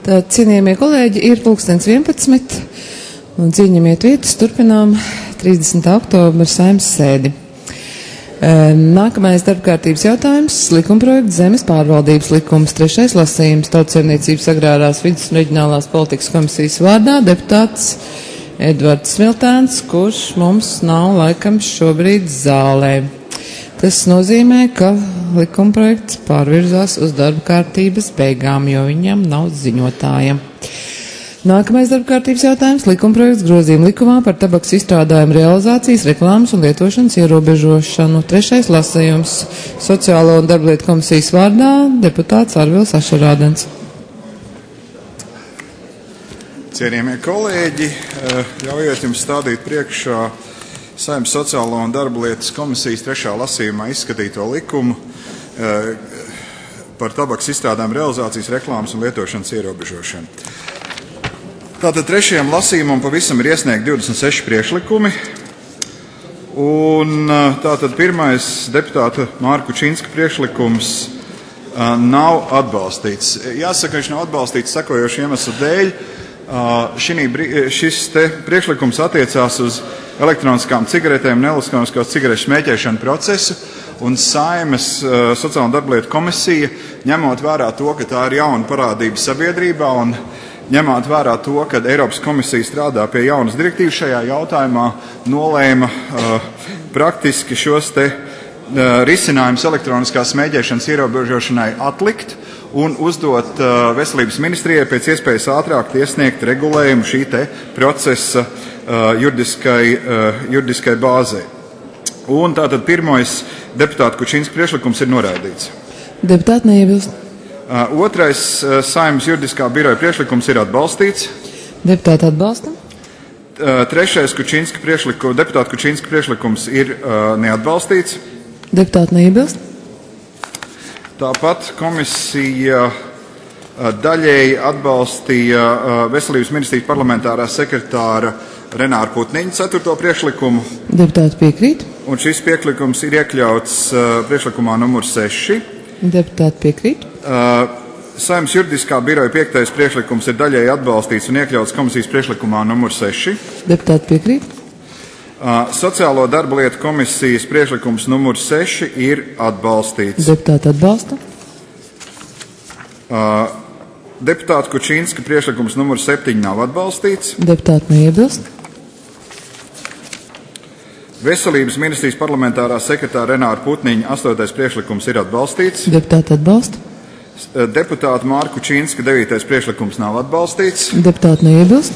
Tā, cienījamie kolēģi, ir pulkstens 11 un ieņemiet vietas, turpinām 30. oktobra Saeimas sēdi. Nākamais darbkārtības jautājums - likumprojekts Zemes pārvaldības likums, 3. lasījums, Tautsaimniecības agrārās vidas un reģionālās politikas komisijas vārdā deputāts Edvards Smiltēns, kurš mums nav laikam šobrīd zālē. Tas nozīmē, ka likumprojekts pārvirzās uz darba kārtības beigām, jo viņam nav ziņotāja. Nākamais darba kārtības jautājums - likumprojekts grozījuma likumā par tabaks izstrādājumu realizācijas, reklāmas un lietošanas ierobežošanu. 3. lasījums Sociālo un darblietu komisijas vārdā deputāts Arvils Ašarādens. Cienījamie kolēģi, ļaujiet jums stādīt priekšā Saeimas Sociālo un darba lietas komisijas 3. lasījumā izskatīto likumu par tabaks izstrādājumu realizācijas, reklāmas un lietošanas ierobežošanu. Tātad 3. lasījumam pavisam ir iesniegti 26 priekšlikumi, un tātad pirmais deputāta Mārka Kučinska priekšlikums nav atbalstīts. Jāsaka, viņš nav atbalstīts sekojošu iemeslu dēļ. Šis priekšlikums attiecās uz elektroniskām cigaretēm un elektroniskās cigarešu smēķēšanu procesu, un Saeimas Sociālo un darba lietu komisija, ņemot vērā to, ka tā ir jauna parādība sabiedrībā un ņemot vērā to, ka Eiropas komisija strādā pie jaunas direktīvas šajā jautājumā, nolēma praktiski šos risinājumus elektroniskās smēķēšanas ierobežošanai atlikt un uzdot Veselības ministrijai pēc iespējas ātrāk iesniegt regulējumu šī procesa juridiskai bāzei. Un tātad pirmais deputāta Kučinska priekšlikums ir noraidīts. Deputāti neiebilst. Otrais Saeimas juridiskā biroja priekšlikums ir atbalstīts. Deputāti atbalsta. Trešais deputāta Kučinska priekšlikums ir neatbalstīts. Deputāti neiebilst. Tāpat komisija daļēji atbalstīja Veselības ministrijas parlamentārā sekretāra Renāra Putniņa 4. priekšlikumu. Deputāti piekrīt. Un šis priekšlikums ir iekļauts priekšlikumā numur 6. Deputāti piekrīt. Saeimas juridiskā biroja 5. priekšlikums ir daļēji atbalstīts un iekļauts komisijas priekšlikumā numur 6. Deputāti piekrīt. Sociālo darba lietu komisijas priekšlikums numur 6 ir atbalstīts. Deputāti atbalsta. Deputāta Kučinska priekšlikums numur 7 nav atbalstīts. Deputāti neiebilst. Veselības ministrijas parlamentārā sekretāra Renāra Putniņa 8. priekšlikums ir atbalstīts. Deputāti atbalsta. Deputāta Mārka Kučinska 9. priekšlikums nav atbalstīts. Deputāti neiebilst.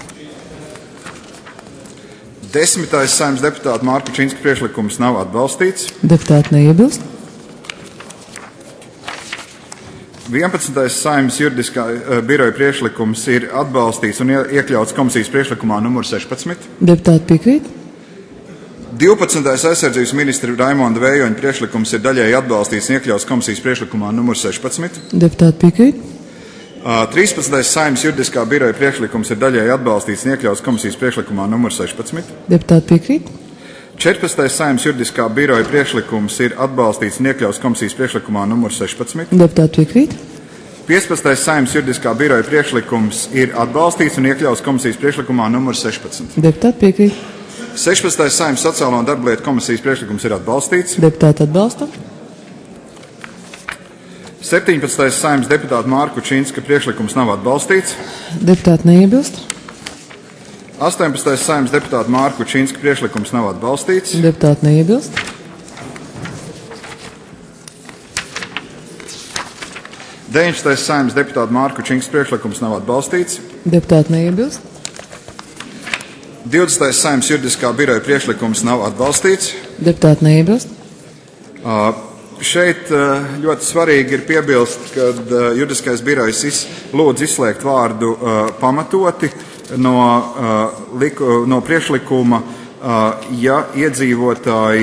10. Saeimas deputāta Mārka Kučinska priekšlikums nav atbalstīts. Deputāti neiebilst. 11. Saeimas juridiskā biroja priekšlikums ir atbalstīts un iekļauts komisijas priekšlikumā numur 16. Deputāti piekrīt. 12. aizsardzības ministra Raimonda Vējoņa priekšlikums ir daļēji atbalstīts un iekļauts komisijas priekšlikumā numur 16. Deputāti piekrīt. 13. Saeimas juridiskā biroja priekšlikums ir daļēji atbalstīts un iekļauts komisijas priekšlikumā numur 16. Deputāti piekrīt. 14. Saeimas juridiskā biroja priekšlikums ir atbalstīts un iekļauts komisijas priekšlikumā numur 16. Deputāti piekrīt. 15. Saeimas juridiskā biroja priekšlikums ir atbalstīts un iekļauts komisijas priekšlikumā numur 16. Deputāti piekrīt. 16. Saeimas Sociālo un darba lietu komisijas priekšlikums ir atbalstīts. Deputāti atbalsta. 17. Saeimas deputāta Mārka Kučinska priekšlikums nav atbalstīts. Deputāti neiebilst. 18. Saeimas deputāta Mārka Kučinska priekšlikums nav atbalstīts. Deputāti neiebilst. 19. Saeimas deputāta Mārka Kučinska priekšlikums nav atbalstīts. Deputāti neiebilst. 20. Saeimas juridiskā biroja priekšlikums nav atbalstīts. Deputāti neiebilst. Šeit ļoti svarīgi ir piebilst, ka juridiskais birojs lūdz izslēgt vārdu pamatoti no priekšlikuma, ja iedzīvotāji,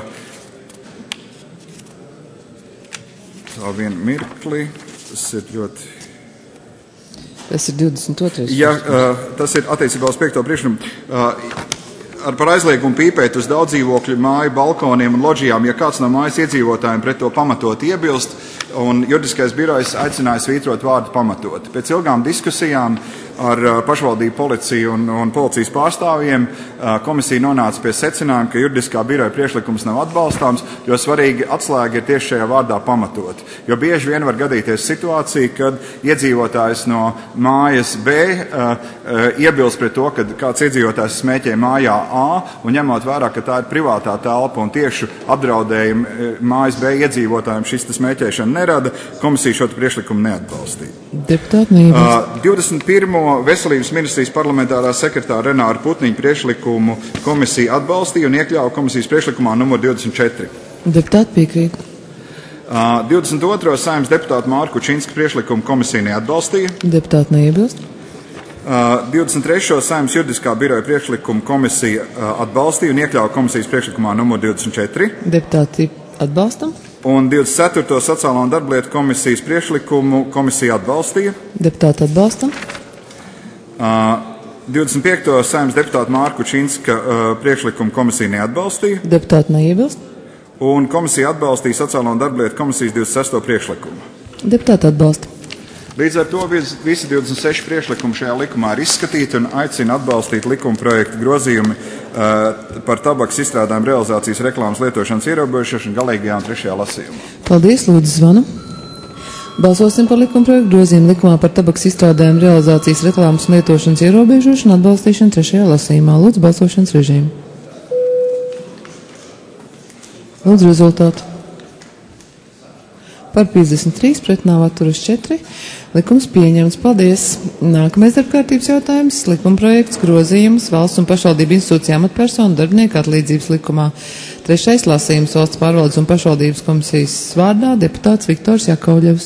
tā vienu mirkli, tas ir ļoti... Tas ir 22. Ja tas ir attiecībā uz 5. priekšlikumu, par aizliegumu pīpēt uz daudzdzīvokļu māju balkoniem un loģijām, ja kāds no mājas iedzīvotājiem pret to pamatot iebilst, un juridiskais birojs aicināja svītrot vārdu pamatot. Pēc ilgām diskusijām ar pašvaldību policiju un policijas pārstāvjiem komisija nonāca pie secinājuma, ka juridiskā biroja priekšlikums nav atbalstāms, jo svarīgi atslēga ir tieši šajā vārdā pamatot. Jo bieži vien var gadīties situācija, kad iedzīvotājs no mājas B iebilst pret to, kad kāds iedzīvotājs smēķē mājā A, un ņemot vērā, ka tā ir privātā telpa un tieši apdraudējumu mājas B iedzīvotājiem šis smēķēšana nerada, komisija šo priekšlikumu neatbalstīja. Deputāti neiebilst. 21. Veselības ministrijas parlamentārā sekretāra Renāra Putniņa priekšlikumu komisija atbalstīja un iekļāva komisijas priekšlikumā numur 24. Deputāti piekrīt. 22. Saeimas deputāta Mārku Kučinska priekšlikumu komisija neatbalstīja. Deputāti neiebilst. 23. Saeimas juridiskā biroja priekšlikumu komisija atbalstīja un iekļāva komisijas priekšlikumā numur 24. Deputāti atbalstam. Un 24. Sociālā un darblietu komisijas priekšlikumu komisija atbalstīja. Deputāti atbalstam. 25. Saeimas deputāta Mārku Kučinska priekšlikumu komisija neatbalstīja. Deputāti neiebilst. Un komisija atbalstīja Sociālā un darblietu komisijas 26. priekšlikumu. Deputāti atbalsta. Līdz ar to visi 26 priekšlikumi šajā likumā ir izskatīti un aicina atbalstīt likuma projektu grozījumi par tabakas izstrādājumu realizācijas reklāmas lietošanas ierobežošanu galīgajā un 3. lasījumā. Paldies, lūdzu zvanu. Balsosim par likuma projektu grozījumu likumā par tabakas izstrādājumu realizācijas reklāmas un lietošanas ierobežošanu atbalstīšanu 3. lasījumā. Lūdzu balsošanas režīmu. Lūdzu rezultātu. Par 53, pret nav atturas 4. Likums pieņemts. Paldies. Nākamais darbkārtības jautājums. Likuma projekts grozījums valsts un pašvaldību institūcijām amatpersonu darbinieku atlīdzības likumā. 3. lasījums valsts pārvaldes un pašvaldības komisijas vārdā deputāts Viktors Jakovļevs.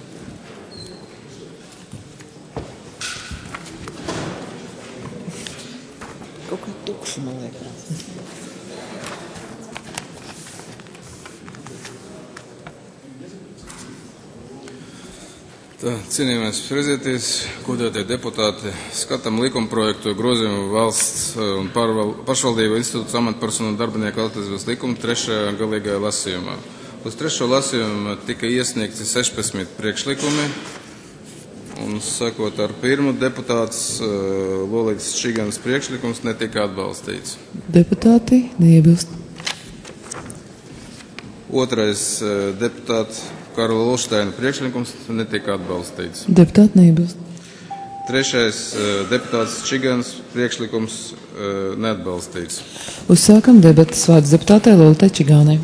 Kaut kā tukši, man liekas. Cienījamais prezidents, godātie deputāti, skatām likumprojektu grozījumu valsts un pašvaldību institūtu amatpersonu un darbinieku atlīdzības likumu 3. galīgajā lasījumā. Uz 3. lasījumu tika iesniegti 16 priekšlikumi, un sakot ar pirmu deputāts Lolītas Čigānas priekšlikums netika atbalstīts. Deputāti neiebilst. Otrais deputāts Karla Lulšteina priekšlikums netika atbalstīts. Deputāti neiebilst. Trešais deputāts Čigāns priekšlikums neatbalstīts. Uzsākam debatas. Vārds deputātei Lolitai Čigānai.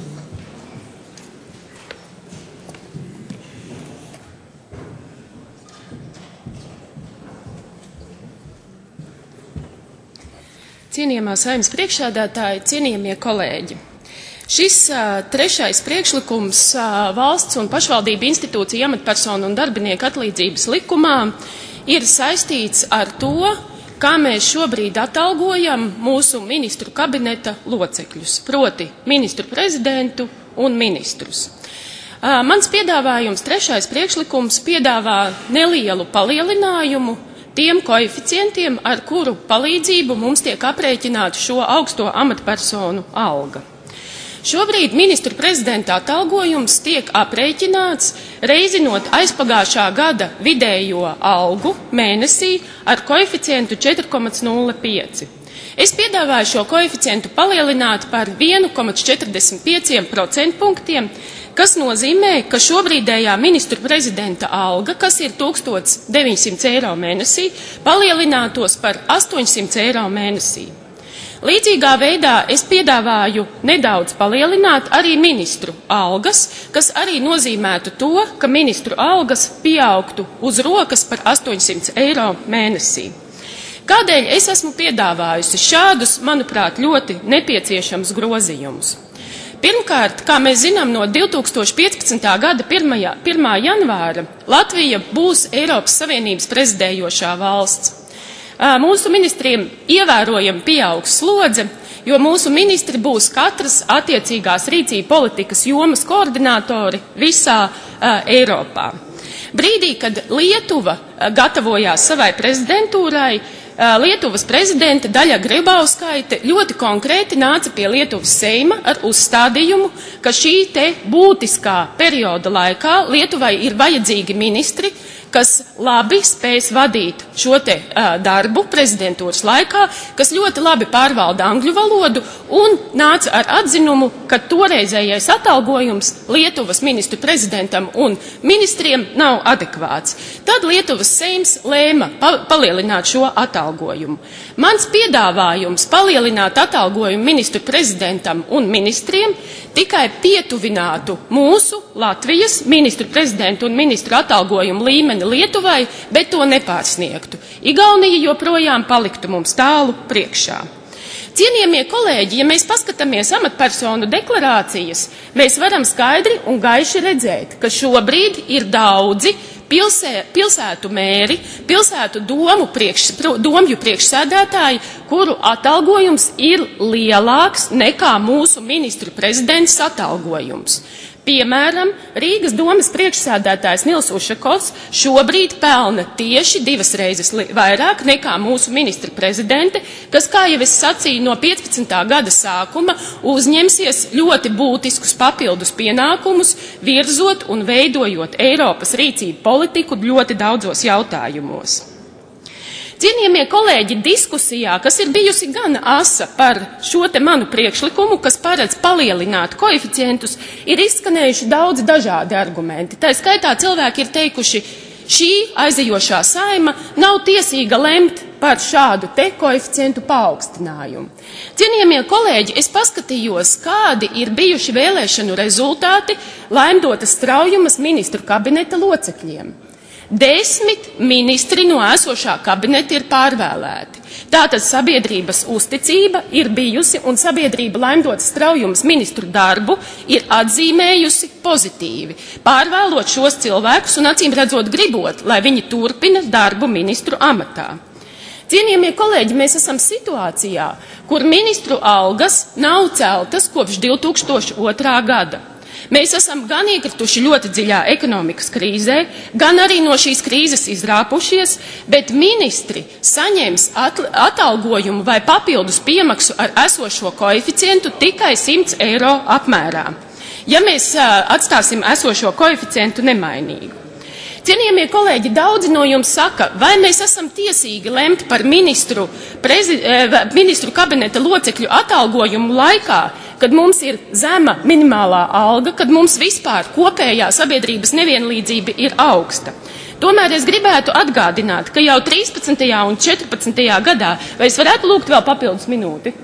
Cienījamā Saeimas priekšsēdētāji, cienījamie kolēģi. Šis trešais priekšlikums valsts un pašvaldību institūciju amatpersonu un darbinieku atlīdzības likumā ir saistīts ar to, kā mēs šobrīd atalgojam mūsu ministru kabineta locekļus, proti ministru prezidentu un ministrus. Mans piedāvājums, trešais priekšlikums, piedāvā nelielu palielinājumu tiem koeficientiem, ar kuru palīdzību mums tiek aprēķināta šo augsto amatpersonu alga. Šobrīd ministru prezidenta atalgojums tiek aprēķināts reizinot aizpagājušā gada vidējo algu mēnesī ar koeficientu 4,05. Es piedāvāju šo koeficientu palielināt par 1,45 procentpunktiem, kas nozīmē, ka šobrīdējā ministru prezidenta alga, kas ir 1900 eiro mēnesī, palielinātos par 800 eiro mēnesī. Līdzīgā veidā es piedāvāju nedaudz palielināt arī ministru algas, kas arī nozīmētu to, ka ministru algas pieaugtu uz rokas par 800 eiro mēnesī. Kādēļ es esmu piedāvājusi šādus, manuprāt, ļoti nepieciešams grozījumus? Pirmkārt, kā mēs zinām, no 2015. gada 1. janvāra Latvija būs Eiropas Savienības prezidējošā valsts. Mūsu ministriem ievērojami pieaugs slodze, jo mūsu ministri būs katras attiecīgās rīcība politikas jomas koordinātori visā Eiropā. Brīdī, kad Lietuva gatavojās savai prezidentūrai, Lietuvas prezidente Daļa Grybauskaite ļoti konkrēti nāca pie Lietuvas Seima ar uzstādījumu, ka šī te būtiskā perioda laikā Lietuvai ir vajadzīgi ministri, kas labi spēs vadīt šo te darbu prezidentūras laikā, kas ļoti labi pārvalda angļu valodu un nāca ar atzinumu, ka toreizējais atalgojums Lietuvas ministru prezidentam un ministriem nav adekvāts. Tad Lietuvas Seims lēma palielināt šo atalgojumu. Mans piedāvājums palielināt atalgojumu ministru prezidentam un ministriem tikai pietuvinātu mūsu Latvijas ministru prezidentu un ministru atalgojumu līmeni Lietuvai, bet to nepārsniegtu. Igaunija joprojām paliktu mums tālu priekšā. Cienījamie kolēģi, ja mēs paskatāmies amatpersonu deklarācijas, mēs varam skaidri un gaiši redzēt, ka šobrīd ir daudzi pilsētu mēri, pilsētu domju priekšsēdētāji, kuru atalgojums ir lielāks nekā mūsu ministru prezidents atalgojums. Piemēram, Rīgas domes priekšsēdētājs Nils Ušakovs šobrīd pelna tieši 2 reizes vairāk nekā mūsu ministra prezidente, kas, kā jau es sacīju, no 15. gada sākuma uzņemsies ļoti būtiskus papildus pienākumus, virzot un veidojot Eiropas rīcību politiku ļoti daudzos jautājumos. Cienījamie kolēģi, diskusijā, kas ir bijusi gan asa par šo te manu priekšlikumu, kas paredz palielināt koeficientus, ir izskanējuši daudz dažādi argumenti. Tā skaitā cilvēki ir teikuši, šī aizejošā Saeima nav tiesīga lemt par šādu te koeficientu paaugstinājumu. Cienījamie kolēģi, es paskatījos, kādi ir bijuši vēlēšanu rezultāti Laimdotas Straujumas ministru kabineta locekļiem. 10 ministri no esošā kabineta ir pārvēlēti. Tātad sabiedrības uzticība ir bijusi un sabiedrība Laimdotas Straujumas ministru darbu ir atzīmējusi pozitīvi, pārvēlot šos cilvēkus un acīm redzot gribot, lai viņi turpina darbu ministru amatā. Cienījamie kolēģi, mēs esam situācijā, kur ministru algas nav celtas kopš 2002. gada. Mēs esam gan iekrituši ļoti dziļā ekonomikas krīzē, gan arī no šīs krīzes izrāpušies, bet ministri saņems atalgojumu vai papildus piemaksu ar esošo koeficientu tikai 100 eiro apmērā, ja mēs atstāsim esošo koeficientu nemainīgu. Cienījamie kolēģi, daudzi no jums saka, vai mēs esam tiesīgi lemt par ministru kabineta locekļu atalgojumu laikā, kad mums ir zema minimālā alga, kad mums vispār kopējā sabiedrības nevienlīdzība ir augsta. Tomēr es gribētu atgādināt, ka jau 13. un 14. gadā, vai es varētu lūgt vēl papildus minūti?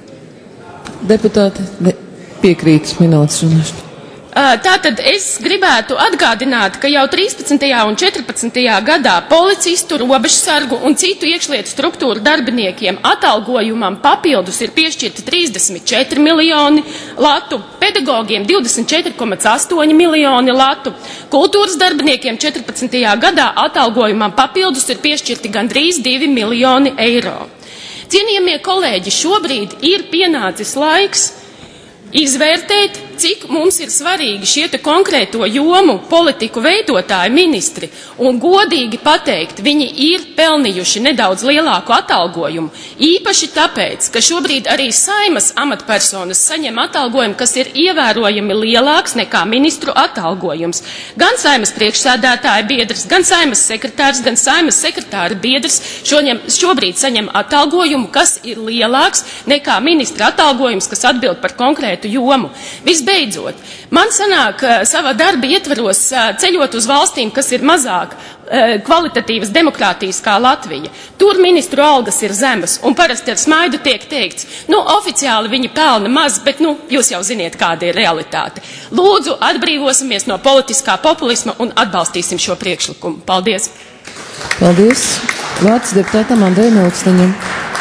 Deputāti, piekrītas minūtes runāšana. Tātad es gribētu atgādināt, ka jau 13. un 14. gadā policistu, robežsargu un citu iekšlietu struktūru darbiniekiem atalgojumam papildus ir piešķirti 34 miljoni latu, pedagogiem 24,8 miljoni latu, kultūras darbiniekiem 14. gadā atalgojumam papildus ir piešķirti gandrīz 2 miljoni eiro. Cienījamie kolēģi, šobrīd ir pienācis laiks izvērtēt, cik mums ir svarīgi šie te konkrēto jomu politiku veidotāji ministri un godīgi pateikt, viņi ir pelnījuši nedaudz lielāku atalgojumu, īpaši tāpēc, ka šobrīd arī Saimas amatpersonas saņem atalgojumu, kas ir ievērojami lielāks nekā ministru atalgojums. Gan Saimas priekšsēdētāja biedrs, gan Saimas sekretārs, gan Saimas sekretāra biedrs šobrīd saņem atalgojumu, kas ir lielāks nekā ministra atalgojums, kas atbild par konkrētu jomu. Visbeidzot, man sanāk savā darba ietvaros ceļot uz valstīm, kas ir mazāk kvalitatīvas demokrātijas kā Latvija. Tur ministru algas ir zemas, un parasti ar smaidu tiek teikts, oficiāli viņi pelna maz, bet, jūs jau ziniet, kāda ir realitāte. Lūdzu, atbrīvosimies no politiskā populisma un atbalstīsim šo priekšlikumu. Paldies! Paldies! Vārds deputātam Andrejam Elksniņam.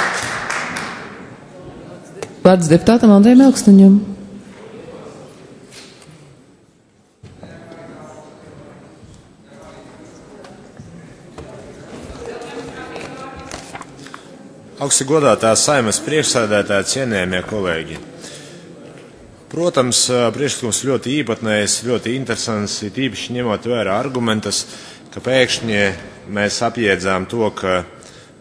Vārds deputātam Andrejam Elksniņam. Augsti godātā Saimas priekšsēdētāja, cienējamie kolēģi. Protams, priekšlikums ļoti īpatnējs, ļoti interesants, ir īpaši ņemot vērā argumentus, ka pēkšņi mēs apjēdzām to, ka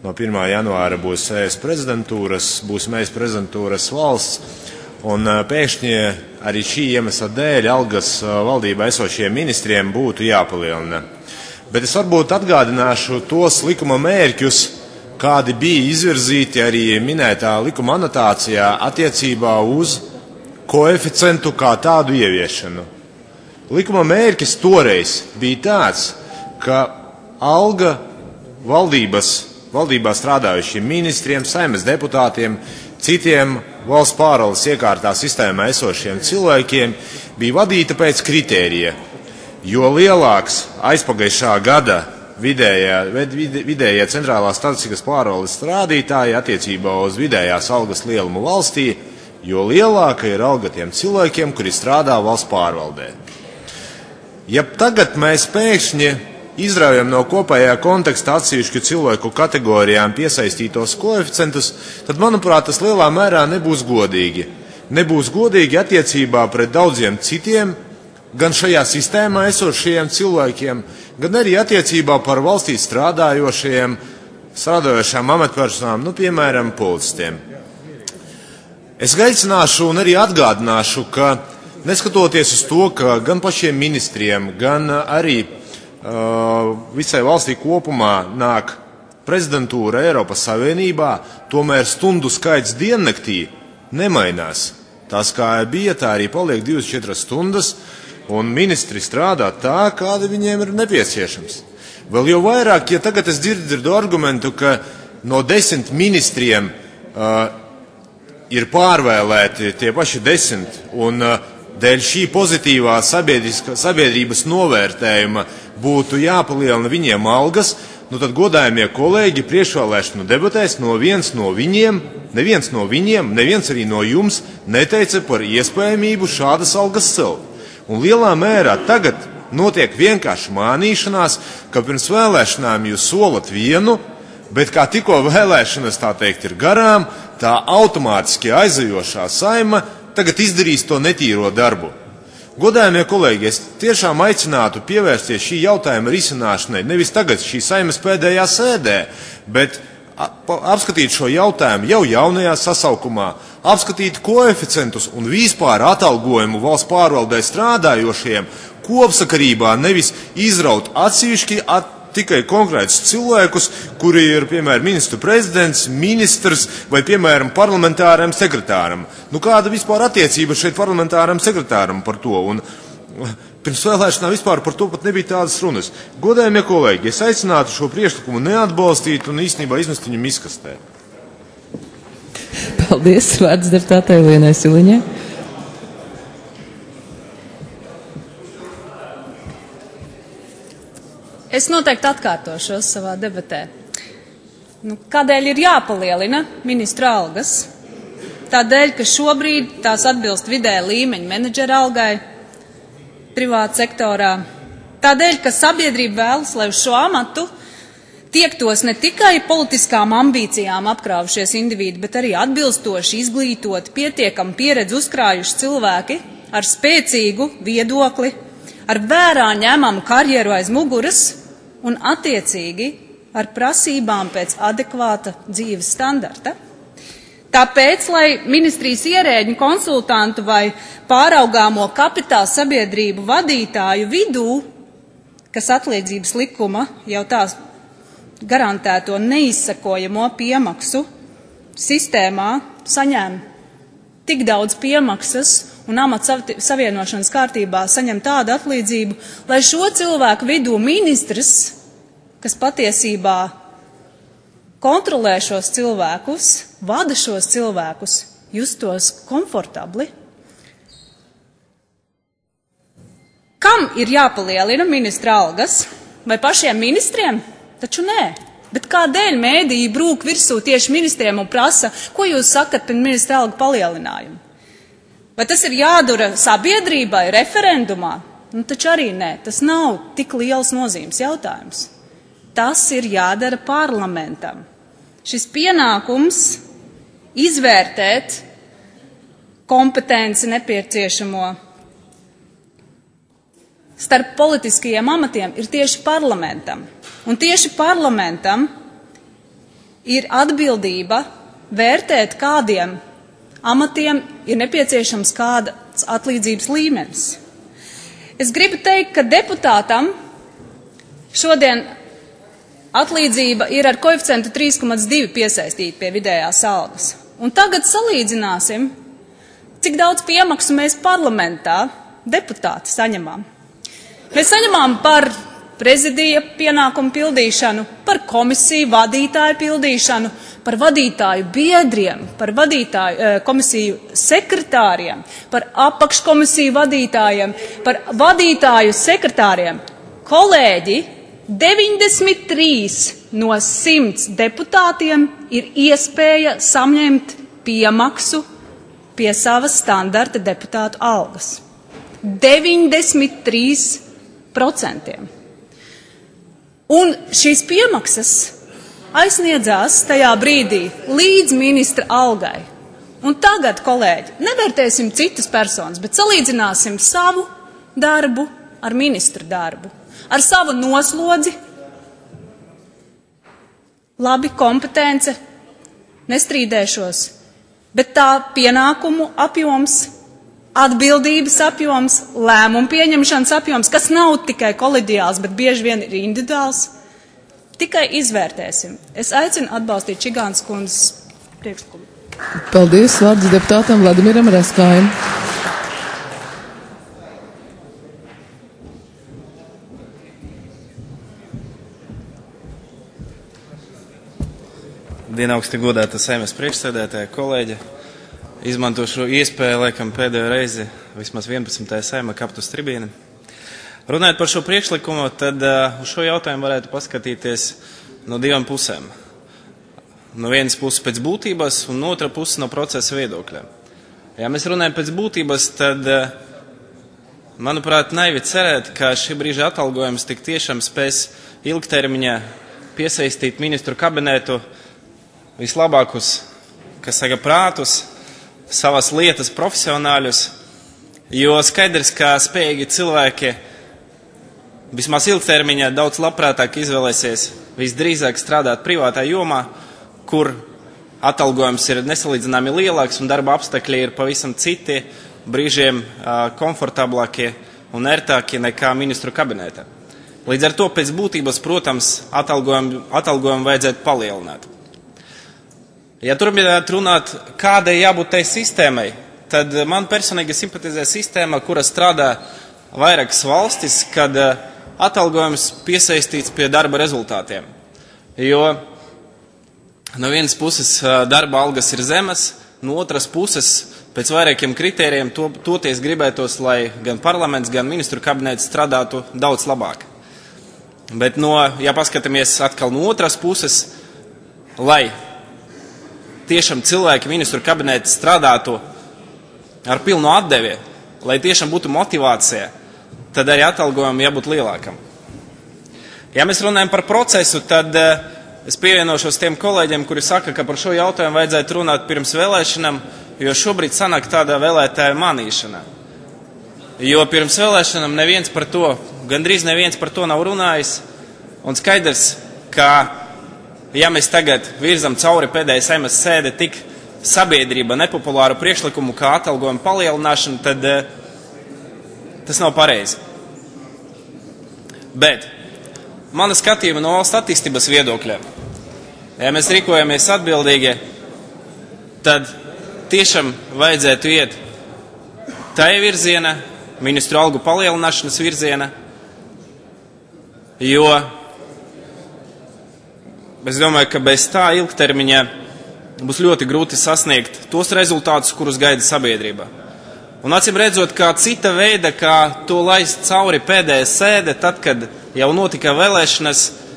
no 1. janvāra būs ES prezidentūras valsts, un pēkšņi arī šī iemesla dēļ algas valdībā esošiem ministriem būtu jāpalielina. Bet es varbūt atgādināšu tos likuma mērķus, kādi bija izvirzīti arī minētā likuma anotācijā attiecībā uz koeficientu kā tādu ieviešanu. Likuma mērķis toreiz bija tāds, ka alga valdībā strādājušiem ministriem, Saeimas deputātiem, citiem valsts pārvaldes iekārtā sistēmā esošiem cilvēkiem bija vadīta pēc kritērija, jo lielāks aizpagājušā gada vidējie centrālās statistikas pārvaldes rādītāji attiecībā uz vidējās algas lielumu valstī, jo lielāka ir alga tiem cilvēkiem, kuri strādā valsts pārvaldē. Ja tagad mēs pēkšņi izraujam no kopējā konteksta atsevišķu cilvēku kategorijām piesaistītos koeficientus, tad, manuprāt, tas lielā mērā nebūs godīgi. Nebūs godīgi attiecībā pret daudziem citiem, gan šajā sistēmā esošajiem cilvēkiem, gan arī attiecībā par valstī strādājošajām amatpersonām, piemēram, policistiem. Es aicināšu un arī atgādināšu, ka neskatoties uz to, ka gan pašiem ministriem, gan arī visai valstī kopumā nāk prezidentūra Eiropas Savienībā, tomēr stundu skaits diennaktī nemainās. Tas, kā bija, tā arī paliek 24 stundas, un ministri strādā tā, kāda viņiem ir nepieciešams. Vēl jau vairāk, ja tagad es dzirdu argumentu, ka no 10 ministriem ir pārvēlēti tie paši 10, un dēļ šī pozitīvā sabiedrības novērtējuma būtu jāpalielina viņiem algas, tad godājamie kolēģi priekšvēlēšanu debatēs neviens arī no jums neteica par iespējamību šādas algas celt. Un lielā mērā tagad notiek vienkārši mānīšanās, ka pirms vēlēšanām jūs solat vienu, bet kā tikko vēlēšanas, tā teikt, ir garām, tā automātiski aizejošā Saeima tagad izdarīs to netīro darbu. Godājamie kolēģi, es tiešām aicinātu pievērsties šī jautājuma risināšanai, nevis tagad šī Saeimas pēdējā sēdē, bet apskatīt šo jautājumu jau jaunajā sasaukumā, apskatīt koeficientus un vispār atalgojumu valsts pārvaldē strādājošiem kopsakarībā, nevis izraut atsevišķi tikai konkrētus cilvēkus, kuri ir, piemēram, ministru prezidents, ministrs vai, piemēram, parlamentāram sekretāram. Kāda vispār attiecība šeit parlamentāram sekretāram par to? Un pirms vēlēšanām vispār par to pat nebija tādas runas. Godājamie kolēģi, es aicinātu šo priekšlikumu neatbalstīt un īstenībā izmest viņu miskastē. Paldies, vārds deputātei Lienai Siliņai. Es noteikti atkārtošos savā debatē. Kādēļ ir jāpalielina ministru algas? Tādēļ, ka šobrīd tās atbilst vidēja līmeņa menedžera algai privāta sektorā. Tādēļ, ka sabiedrība vēlas, lai uz šo amatu tiektos ne tikai politiskām ambīcijām apkrāvušies individi, bet arī atbilstoši izglītoti, pietiekami pieredzi uzkrājuši cilvēki ar spēcīgu viedokli, ar vērā ņemamu karjeru aiz muguras, un attiecīgi ar prasībām pēc adekvāta dzīves standarta. Tāpēc, lai ministrijas ierēģu, konsultantu vai pāraugāmo kapitāla sabiedrību vadītāju vidū, kas atlīdzības likuma jau tās garantēto neizsakojamo piemaksu sistēmā saņēma tik daudz piemaksas un amata savienošanas kārtībā saņem tādu atlīdzību, lai šo cilvēku vidū ministrs, kas patiesībā kontrolē šos cilvēkus, vada šos cilvēkus, justos komfortabli. Kam ir jāpalielina ministra algas? Vai pašiem ministriem? Taču nē. Bet kādēļ mēdīji brūk virsū tieši ministriem un prasa, ko jūs sakat par ministra algu palielinājumu? Vai tas ir jādara sabiedrībai referendumā? Taču arī nē, tas nav tik liels nozīmes jautājums. Tas ir jādara parlamentam. Šis pienākums izvērtēt kompetenci nepieciešamo starp politiskajiem amatiem ir tieši parlamentam. Un tieši parlamentam ir atbildība vērtēt, kādiem amatiem ir nepieciešams kāds atlīdzības līmenis. Es gribu teikt, ka deputātam šodien atlīdzība ir ar koeficientu 3,2 piesaistīta pie vidējās algas. Un tagad salīdzināsim, cik daudz piemaksu mēs parlamentā deputāti saņemam. Mēs saņemam par prezidija pienākumu pildīšanu, par komisiju vadītāju pildīšanu, par vadītāju biedriem, par vadītāju komisiju sekretāriem, par apakškomisiju vadītājiem, par vadītāju sekretāriem. Kolēģi, 93 no 100 deputātiem ir iespēja saņemt piemaksu pie savas standarta deputātu algas. 93%. Un šīs piemaksas aizsniedzās tajā brīdī līdz ministra algai. Un tagad, kolēģi, nevērtēsim citas personas, bet salīdzināsim savu darbu ar ministra darbu, ar savu noslodzi. Labi, kompetence, nestrīdēšos, bet tā pienākumu apjoms, atbildības apjoms, lēmumu pieņemšanas apjoms, kas nav tikai kolēģiāls, bet bieži vien ir individuāls, tikai izvērtēsim. Es aicinu atbalstīt Čigānas kundzes priekšlikumu. Paldies, vārds deputātam Vladimiram Raskājam. Dienaugsti godāta Saeimas priekšsēdētāja, kolēģi. Izmantošu iespēju, laikam, pēdējo reizi, vismaz 11. Saeima kapt uz tribīni. Runājot par šo priekšlikumu, tad uz šo jautājumu varētu paskatīties no divām pusēm. No vienas puses pēc būtības un no otra puses no procesa viedokļa. Ja mēs runājam pēc būtības, tad, manuprāt, naivi cerēt, ka šī brīža atalgojums tik tiešām spēs ilgtermiņā piesaistīt ministru kabinetu vislabākus, kas saka, prātus, savas lietas profesionāļus, jo skaidrs, ka spējīgi cilvēki vismaz ilgtermiņā daudz labprātāk izvēlēsies visdrīzāk strādāt privātā jomā, kur atalgojums ir nesalīdzināmi lielāks un darba apstākļi ir pavisam citi, brīžiem komfortablākie un ērtākie nekā ministru kabinetā. Līdz ar to pēc būtības, protams, atalgojumu vajadzētu palielināt. Ja turpināt runāt, kādai jābūt tai sistēmai, tad man personīgi simpatizē sistēma, kura strādā vairākas valstis, kad atalgojums piesaistīts pie darba rezultātiem. Jo no vienas puses darba algas ir zemas, no otras puses pēc vairākiem kritērijiem toties gribētos, lai gan parlaments, gan ministru kabinets strādātu daudz labāk. Bet ja paskatāmies atkal no otras puses, lai tiešām cilvēki ministru kabineti strādātu ar pilnu atdevi, lai tiešām būtu motivācija, tad arī atalgojumam jābūt lielākam. Ja mēs runājam par procesu, tad es pievienošos tiem kolēģiem, kuri saka, ka par šo jautājumu vajadzētu runāt pirms vēlēšanām, jo šobrīd sanāk tāda vēlētāja manīšana. Jo pirms vēlēšanām gandrīz neviens par to nav runājis, un skaidrs, ka ja mēs tagad virzam cauri pēdējai Saeimas sēde tik sabiedrība nepopulāru priekšlikumu kā atalgojumu palielināšanu, tad tas nav pareizi. Bet mana skatījuma no valsts attīstības viedokļa, ja mēs rīkojamies atbildīgi, tad tiešām vajadzētu iet tai virziena, ministru algu palielināšanas virziena, jo es domāju, ka bez tā ilgtermiņā būs ļoti grūti sasniegt tos rezultātus, kurus gaida sabiedrība. Un acīm redzot, kā cita veida, kā to laist cauri pēdējā sēde, tad, kad jau notika vēlēšanas,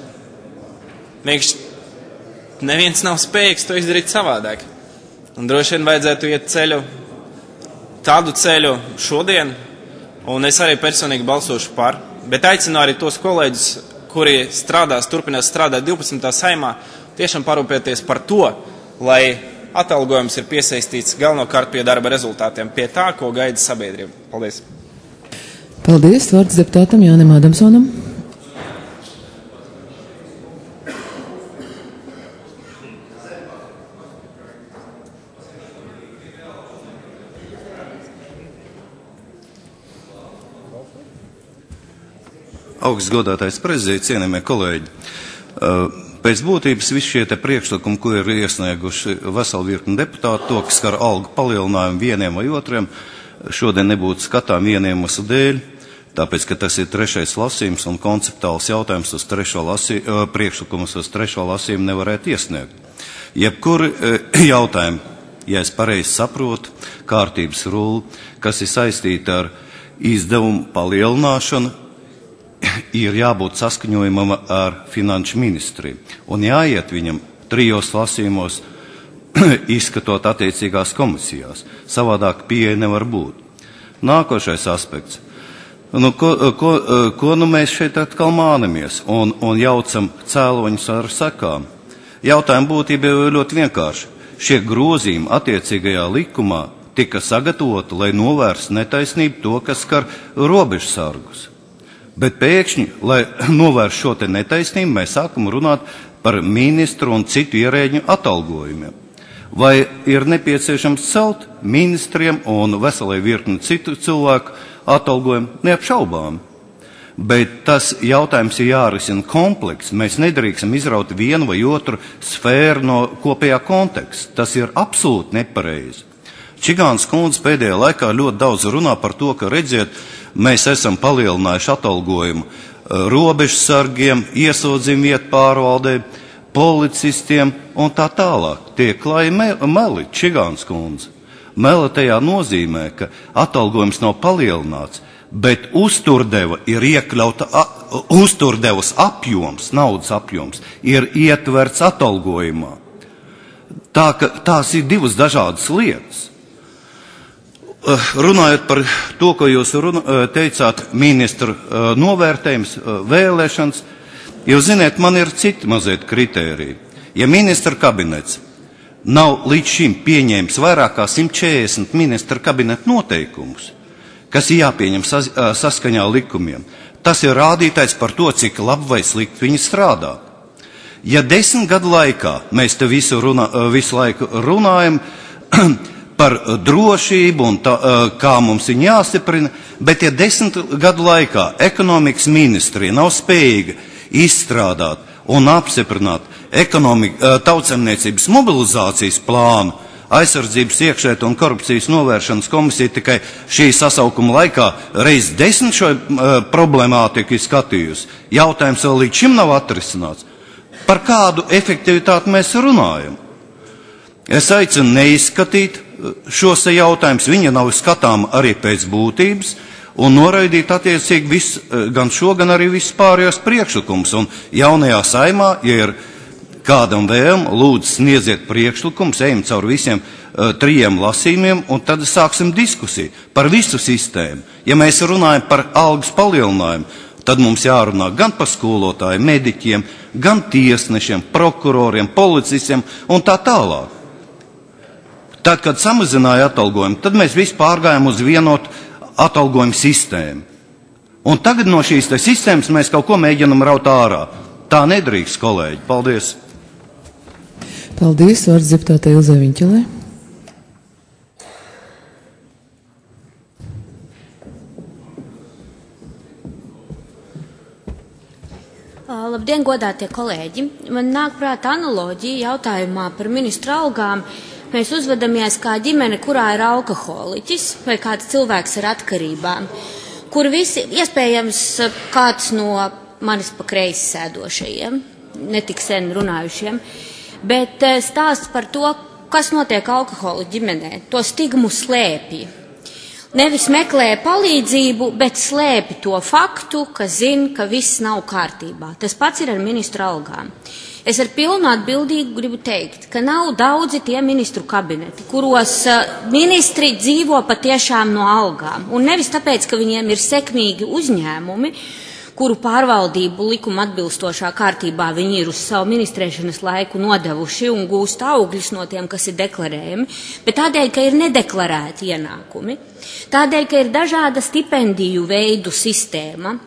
neviens nav spējīgs to izdarīt savādāk. Un droši vien vajadzētu iet tādu ceļu šodien, un es arī personīgi balsošu par, bet aicinu arī tos kolēģus, kuri turpinās strādāt 12. Saeimā, tiešām parūpēties par to, lai atalgojums ir piesaistīts galvenokārt pie darba rezultātiem, pie tā, ko gaida sabiedrība. Paldies. Paldies, vārds deputātam Jānim Adamsonam. Augsts godātais prezidents, cienījamie kolēģi. Pēc būtības visi šie te priekšlikumi, ko ir iesnieguši veselu virkni deputāti, to, kas skar algu palielinājumu vieniem vai otriem, šodien nebūtu skatām vienu iemeslu dēļ, tāpēc, ka tas ir trešais lasījums un konceptuāls jautājums uz priekšlikumus uz trešo lasījumu nevarētu iesniegt. Jebkuri jautājumi, ja es pareizi saprotu, kārtības rulli, kas ir saistīti ar izdevumu palielināšanu, ir jābūt saskaņojumam ar finanšu ministriju. Un jāiet viņam 3 lasījumos, izskatot attiecīgās komisijās. Savādāk pieeja nevar būt. Nākošais aspekts. Ko mēs šeit atkal mānamies un jaucam cēloņus ar sekām? Jautājuma būtība ir ļoti vienkārši. Šie grozījumi attiecīgajā likumā tika sagatavoti, lai novērstu netaisnību to, kas skar robežsargus. Bet pēkšņi, lai novērstu šo te netaisnību, mēs sākam runāt par ministru un citu ierēģu atalgojumiem. Vai ir nepieciešams celt ministriem un veselai virkni citu cilvēku atalgojumu? Neapšaubām. Bet tas jautājums ir jārisina komplekss. Mēs nedrīkstam izraut vienu vai otru sfēru no kopējā konteksta. Tas ir absolūti nepareizi. Čigāns kundze pēdējā laikā ļoti daudz runā par to, ka, redziet, mēs esam palielinājuši atalgojumu robežsargiem, ieslodzījumu vietu pārvaldē, policistiem un tā tālāk. Tie klāja meli, Čigāns kundze. Meli tajā nozīmē, ka atalgojums nav palielināts, bet uzturdeva ir iekļauta, uzturdevas apjoms, naudas apjoms, ir ietverts atalgojumā. Tā ka tās ir divas dažādas lietas. Runājot par to, ko jūs teicāt, ministru novērtējums, vēlēšanas, jūs ziniet, man ir citi mazliet kritēriji. Ja ministra kabinets nav līdz šim pieņēmis vairāk kā 140 ministra kabineta noteikumus, kas ir jāpieņem saskaņā likumiem, tas ir rādītājs par to, cik labi vai slikti viņi strādā. Ja 10 gadu laikā mēs te visu laiku runājam par drošību un kā mums viņa jāstiprina, bet ja 10 gadu laikā ekonomikas ministrija nav spējīga izstrādāt un apstiprināt tautsemniecības mobilizācijas plānu, aizsardzības iekšlietu un korupcijas novēršanas komisija tikai šī sasaukuma laikā reiz 10 šo problemātiku skatījusi, jautājums vēl līdz šim nav atrisināts. Par kādu efektivitāti mēs runājam? Es aicinu neizskatīt šos jautājumus, viņa nav skatām arī pēc būtības, un noraidīt attiecīgi gan šo, gan arī visus pārējos priekšlikumus. Un jaunajā saimā, ja ir kādam vēlme, lūdzu sniedziet priekšlikumus, ejam caur visiem 3 lasījumiem, un tad sāksim diskusiju par visu sistēmu. Ja mēs runājam par algas palielinājumu, tad mums jārunā gan par skolotājiem, mediķiem, gan tiesnešiem, prokuroriem, policistiem un tā tālāk. Tad, kad samazināja atalgojumu, tad mēs visi pārgājām uz vienotu atalgojumu sistēmu. Un tagad no šīs sistēmas mēs kaut ko mēģinam raut ārā. Tā nedrīkst, kolēģi. Paldies. Paldies, vārds deputātei Ilzei Viņķelei. Labdien, godātie kolēģi. Man nāk prātā analoģija jautājumā par ministru algām. Mēs uzvedamies kā ģimene, kurā ir alkoholiķis vai kāds cilvēks ar atkarībām, kur visi, iespējams, kāds no manis pa kreisi sēdošajiem, netik sen runājušiem, bet stāsts par to, kas notiek alkoholu ģimenē, to stigmu slēpj. Nevis meklē palīdzību, bet slēpj to faktu, ka zina, ka viss nav kārtībā. Tas pats ir ar ministru algām. Es ar pilnu atbildību gribu teikt, ka nav daudzi tie ministru kabineti, kuros ministri dzīvo patiešām no algām. Un nevis tāpēc, ka viņiem ir sekmīgi uzņēmumi, kuru pārvaldību likuma atbilstošā kārtībā viņi ir uz savu ministrēšanas laiku nodevuši un gūst augļus no tiem, kas ir deklarējami, bet tādēļ, ka ir nedeklarēti ienākumi, tādēļ, ka ir dažāda stipendiju veidu sistēma.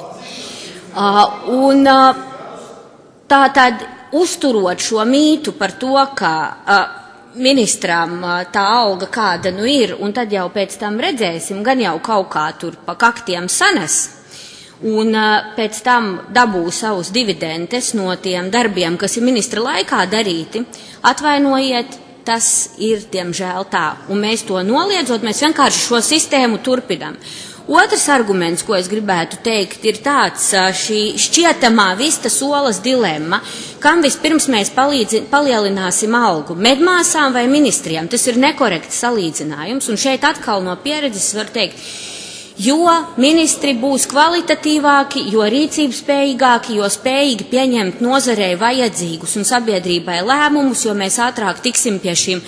Tātad, uzturot šo mītu par to, ka ministram tā alga kāda nu ir, un tad jau pēc tam redzēsim, gan jau kaut kā tur pa kaktiem sanes, un pēc tam dabū savus dividendes no tiem darbiem, kas ir ministra laikā darīti, atvainojiet, tas ir, diemžēl, tā. Un mēs to noliedzot, mēs vienkārši šo sistēmu turpinām. Otrs arguments, ko es gribētu teikt, ir tāds šī šķietamā vistas olas dilemma, kam vispirms mēs palielināsim algu medmāsām vai ministrijām. Tas ir nekorekts salīdzinājums, un šeit atkal no pieredzes var teikt, jo ministri būs kvalitatīvāki, jo rīcības spējīgāki, jo spējīgi pieņemt nozarei vajadzīgus un sabiedrībai lēmumus, jo mēs ātrāk tiksim pie šīm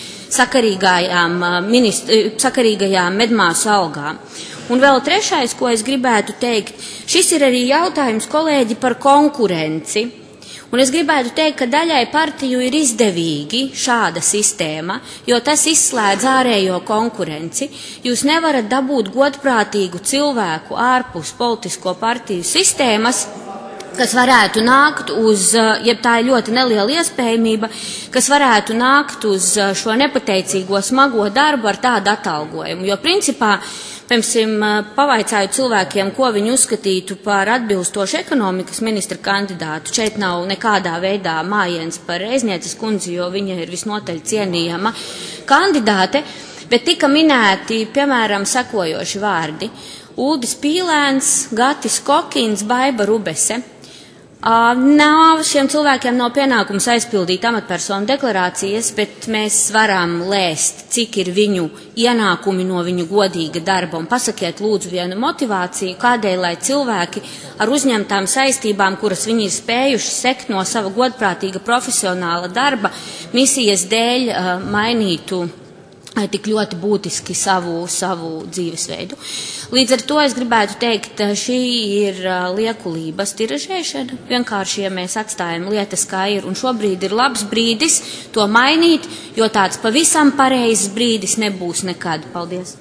sakarīgajām medmāsu algām. Un vēl trešais, ko es gribētu teikt, šis ir arī jautājums, kolēģi, par konkurenci. Un es gribētu teikt, ka daļai partiju ir izdevīgi šāda sistēma, jo tas izslēdz ārējo konkurenci. Jūs nevarat dabūt godprātīgu cilvēku ārpus politisko partiju sistēmas, kas varētu nākt uz, ja tā ir ļoti neliela iespējamība, kas varētu nākt uz šo nepateicīgo smago darbu ar tādu atalgojumu. Jo principā, pavaicāju cilvēkiem, ko viņi uzskatītu par atbilstošu ekonomikas ministra kandidātu. Šeit nav nekādā veidā mājiens par Reiznieces kundzi, jo viņa ir visnotaļ cienījama kandidāte, bet tika minēti, piemēram, sekojoši vārdi. Uldis Pīlēns, Gatis Kokins, Baiba Rubese. Šiem cilvēkiem nav pienākums aizpildīt amatpersonu deklarācijas, bet mēs varam lēst, cik ir viņu ienākumi no viņu godīga darba. Un pasakiet lūdzu vienu motivāciju, kādēļ, lai cilvēki ar uzņemtām saistībām, kuras viņi ir spējuši sekt no sava godprātīga profesionāla darba, misijas dēļ mainītu tik ļoti būtiski savu dzīvesveidu. Līdz ar to es gribētu teikt, šī ir liekulības tiražēšana. Vienkārši, ja mēs atstājam lietas kā ir, un šobrīd ir labs brīdis to mainīt, jo tāds pavisam pareizs brīdis nebūs nekad. Paldies.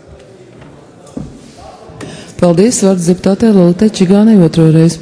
Paldies, vārds deputātei Lolitai Čigānei otro reizi.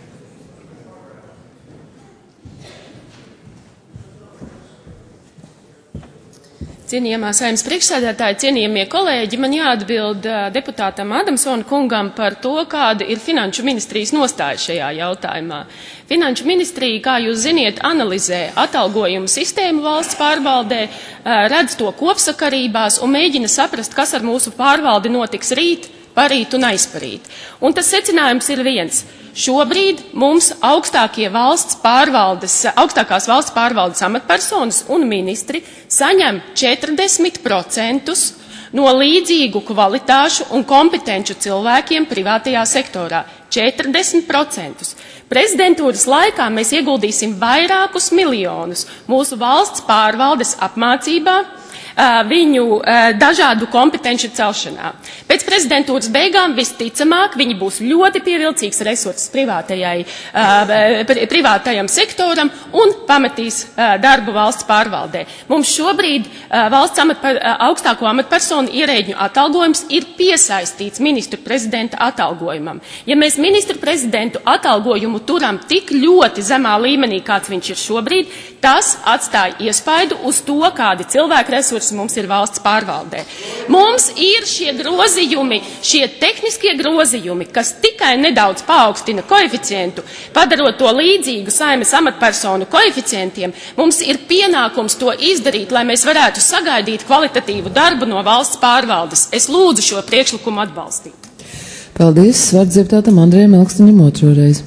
Cienījamā Saeimas priekšsēdētāja, cienījamie kolēģi, man jāatbild deputātam Adamsona kungam par to, kāda ir Finanšu ministrijas nostāja šajā jautājumā. Finanšu ministrija, kā jūs ziniet, analizē atalgojumu sistēmu valsts pārvaldē, redz to kopsakarībās un mēģina saprast, kas ar mūsu pārvaldi notiks rīt, parīt un aizparīt. Un tas secinājums ir viens. Šobrīd mums augstākās valsts pārvaldes amatpersonas un ministri saņem 40% no līdzīgu kvalitāšu un kompetenču cilvēkiem privātajā sektorā. 40%. Prezidentūras laikā mēs ieguldīsim vairākus miljonus mūsu valsts pārvaldes apmācībā, viņu dažādu kompetenci celšanā. Pēc prezidentūras beigām visticamāk viņi būs ļoti pievilcīgs resurss privātajam sektoram un pametīs darbu valsts pārvaldē. Mums šobrīd valsts augstāko amatpersonu ierēģņu atalgojums ir piesaistīts ministru prezidenta atalgojumam. Ja mēs ministru prezidentu atalgojumu turam tik ļoti zemā līmenī, kāds viņš ir šobrīd, tas atstāja iespaidu uz to, kādi cilvēku resursi mums ir valsts pārvaldē. Mums ir šie grozījumi, šie tehniskie grozījumi, kas tikai nedaudz paaugstina koeficientu, padarot to līdzīgu Saeimas amatpersonu koeficientiem. Mums ir pienākums to izdarīt, lai mēs varētu sagaidīt kvalitatīvu darbu no valsts pārvaldes. Es lūdzu šo priekšlikumu atbalstīt. Paldies, vārds deputātam Andrejam Elkstiņam otro reizi.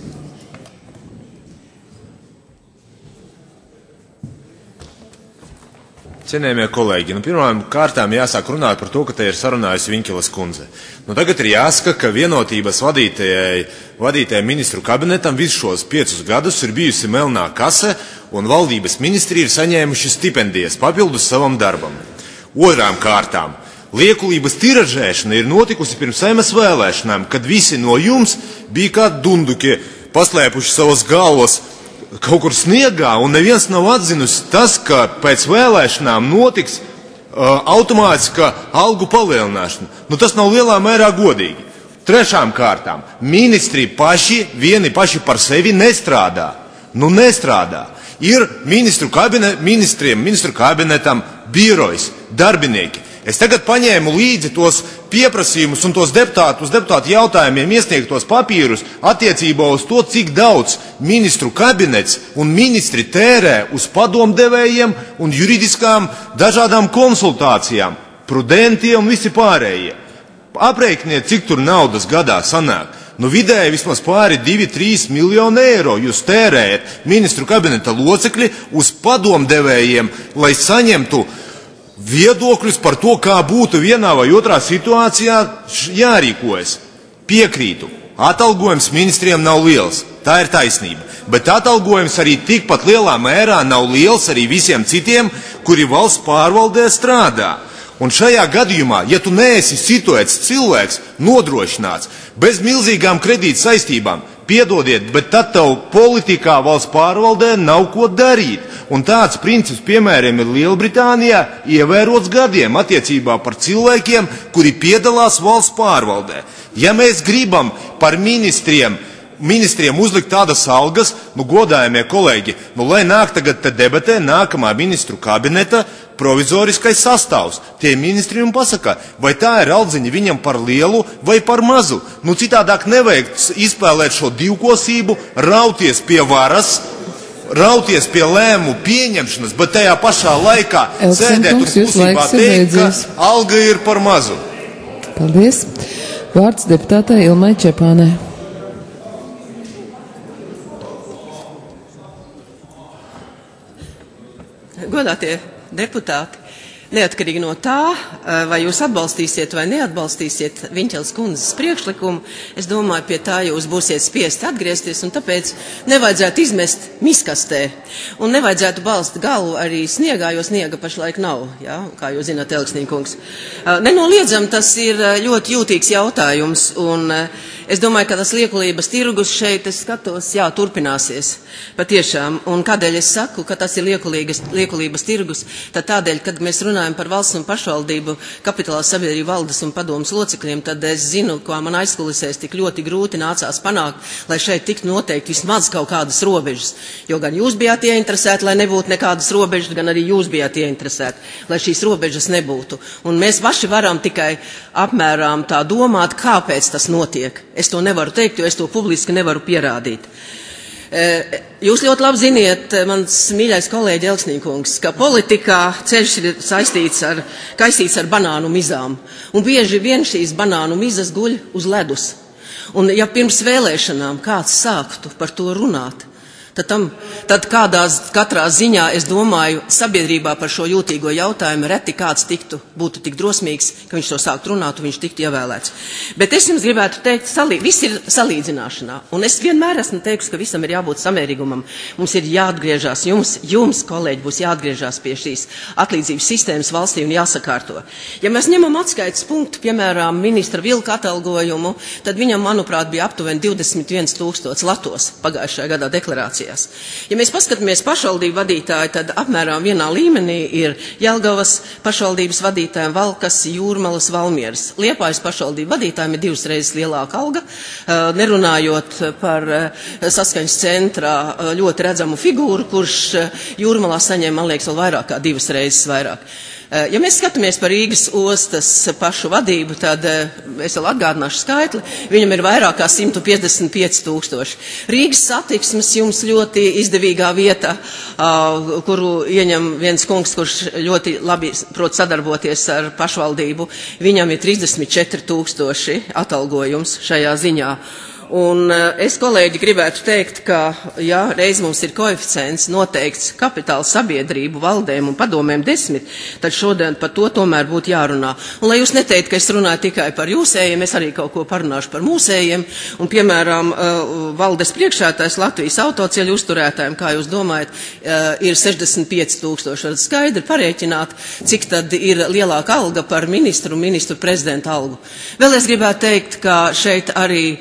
Cienējamie kolēģi, pirmām kārtām jāsāk runāt par to, ka te ir sarunājusi Viņķeles kundze. Tagad ir jāsaka, ka vienotības vadītajai ministru kabinetam visus šos 5 gadus ir bijusi melnā kase, un valdības ministri ir saņēmuši stipendijas papildus savam darbam. Otrām kārtām, liekulības tiražēšana ir notikusi pirms Saeimas vēlēšanām, kad visi no jums bija kā dunduki paslēpuši savas galvas kaut kur sniegā, un neviens nav atzinusi tas, ka pēc vēlēšanām notiks automātiska algu palielināšana. Tas nav lielā mērā godīgi. Trešām kārtām, ministri vieni paši par sevi nestrādā. Nestrādā. Ir ministru kabinetam birojas, darbinieki. Es tagad paņēmu līdzi tos pieprasījumus un tos deputātu jautājumiem iesniegtos papīrus attiecībā uz to, cik daudz ministru kabinets un ministri tērē uz padomdevējiem un juridiskām dažādām konsultācijām, prudentie un visi pārējie. Aprēķiniet, cik tur naudas gadā sanāk. Nu vidēji vismaz pāri 2-3 miljonu eiro jūs tērējat ministru kabineta locekļi uz padomdevējiem, lai saņemtu viedokļus par to, kā būtu vienā vai otrā situācijā jārīkojas. Piekrītu. Atalgojums ministriem nav liels. Tā ir taisnība. Bet atalgojums arī tikpat lielā mērā nav liels arī visiem citiem, kuri valsts pārvaldē strādā. Un šajā gadījumā, ja tu neesi situēts cilvēks, nodrošināts, bez milzīgām kredīta saistībām, piedodiet, bet tad tev politikā valsts pārvaldē nav ko darīt. Un tāds princips, piemēram, ir Lielbritānijā ievērots gadiem attiecībā par cilvēkiem, kuri piedalās valsts pārvaldē. Ja mēs gribam par ministriem uzlikt tādas algas, godājamie kolēģi, lai nāk tagad te debatē nākamā ministru kabineta provizoriskais sastāvs. Tie ministri un pasaka, vai tā ir aldziņa viņam par lielu vai par mazu. Citādāk nevajag izspēlēt šo divkosību, rauties pie varas, rauties pie lēmumu pieņemšanas, bet tajā pašā laikā sēdēt un klusībā teikt, ka alga ir par mazu. Paldies. Vārds deputātei Ilmai Čepānai. Godātie deputāti, neatkarīgi no tā, vai jūs atbalstīsiet vai neatbalstīsiet Viņķeles kundzes priekšlikumu, es domāju, pie tā jūs būsiet spiesti atgriezties, un tāpēc nevajadzētu izmest miskastē. Un nevajadzētu balst galvu arī sniegā, jo sniega pašlaik nav, jā, kā jūs zināt, Elksnīkungs. Nenoliedzam, tas ir ļoti jūtīgs jautājums, un es domāju, ka tas liekulības tirgus šeit, es skatos, jā, turpināsies. Patiešām. Un kādēļ es saku, ka tas ir liekulības tirgus? Tad tādēļ, kad mēs runājam par valsts un pašvaldību kapitāla sabiedrību valdes un padomas locekļiem, tad es zinu, ko man aizkulisēs tik ļoti grūti nācās panākt, lai šeit tiktu noteikti vismaz kaut kādas robežas. Jo gan jūs bijāt ieinteresēti, lai nebūtu nekādas robežas, gan arī jūs bijāt ieinteresēti, lai šīs robežas nebūtu. Un mēs paši varam tikai apmēram tā domāt, kāpēc tas notiek. Es to nevaru teikt, jo es to publiski nevaru pierādīt. Jūs ļoti labi ziniet, mans mīļais kolēģi Elksnīkungs, ka politikā ceļš ir kaisīts ar banānu mizām. Un bieži vien šīs banānu mizas guļ uz ledus. Un ja pirms vēlēšanām kāds sāktu par to runāt, tad katrā ziņā, es domāju, sabiedrībā par šo jūtīgo jautājumu reti kāds būtu tik drosmīgs, ka viņš to sāktu runāt un viņš tiktu ievēlēts. Bet es jums gribētu teikt, viss ir salīdzināšanā. Un es vienmēr esmu teikusi, ka visam ir jābūt samērīgumam. Mums ir jāatgriežās, jums, kolēģi, būs jāatgriežās pie šīs atlīdzības sistēmas valstī un jāsakārto. Ja mēs ņemam atskaites punktu, piemēram, ministra Vilka atalgojumu, tad viņam, manuprāt, bija aptuveni 21 000 latos pagājušajā gadā deklarācijā. Ja mēs paskatāmies pašvaldību vadītāji, tad apmēram vienā līmenī ir Jelgavas pašvaldības vadītājiem, Valkas, Jūrmalas, Valmieras. Liepājas pašvaldību vadītājiem ir 2 reizes lielāka alga, nerunājot par saskaņas centrā ļoti redzamu figūru, kurš Jūrmalā saņem, man liekas, vēl vairāk kā 2 reizes vairāk. Ja mēs skatāmies par Rīgas ostas pašu vadību, tad es vēl atgādināšu skaitli, viņam ir vairāk kā 155 000. Rīgas satiksmes jums ļoti izdevīgā vieta, kuru ieņem viens kungs, kurš ļoti labi prot sadarboties ar pašvaldību. Viņam ir 34 000 atalgojums šajā ziņā. Un es, kolēģi, gribētu teikt, ka, ja reiz mums ir koeficients noteikts kapitāla sabiedrību valdēm un padomēm 10, tad šodien par to tomēr būtu jārunā. Un lai jūs neteikt, ka es runāju tikai par jūsējiem, es arī kaut ko parunāšu par mūsējiem. Un, piemēram, valdes priekšētājs Latvijas autoceļu uzturētājiem, kā jūs domājat, ir 65 000. Skaidri parēķināt, cik tad ir lielāka alga par ministru prezidentu algu. Vēl es gribētu teikt, ka šeit arī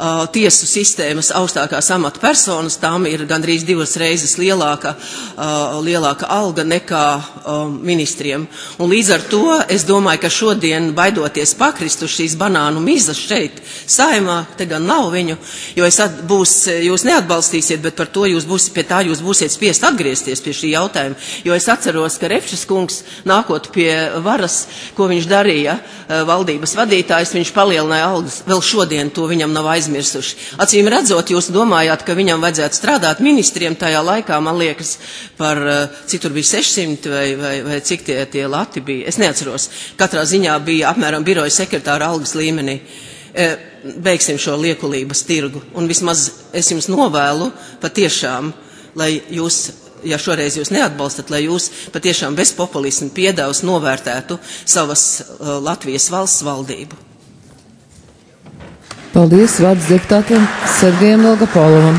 tiesu sistēmas augstākās amatpersonas, tām ir gandrīz 2 reizes lielāka alga nekā ministriem. Un līdz ar to es domāju, ka šodien baidoties pakrist uz šīs banānu mizas šeit Saeimā, te gan nav viņu, jo jūs neatbalstīsiet, bet par to jūs būsiet spiest atgriezties pie šī jautājuma, jo es atceros, ka Repšas kungs, nākot pie varas, ko viņš darīja, valdības vadītājs, viņš palielināja algas, vēl šodien to viņam nav aizmirsuši. Acīm redzot, jūs domājāt, ka viņam vajadzētu strādāt ministriem tajā laikā, man liekas, par cik tur bija 600 vai cik tie lati bija. Es neatceros. Katrā ziņā bija apmēram biroja sekretāra algas līmenī. Beigsim šo liekulības tirgu. Un vismaz es jums novēlu patiešām, lai jūs, ja šoreiz jūs neatbalstat, lai jūs patiešām bez populismu piedevs novērtētu savas Latvijas valsts valdību. Paldies, vārds deputātam Sergejam Dolgopolovam.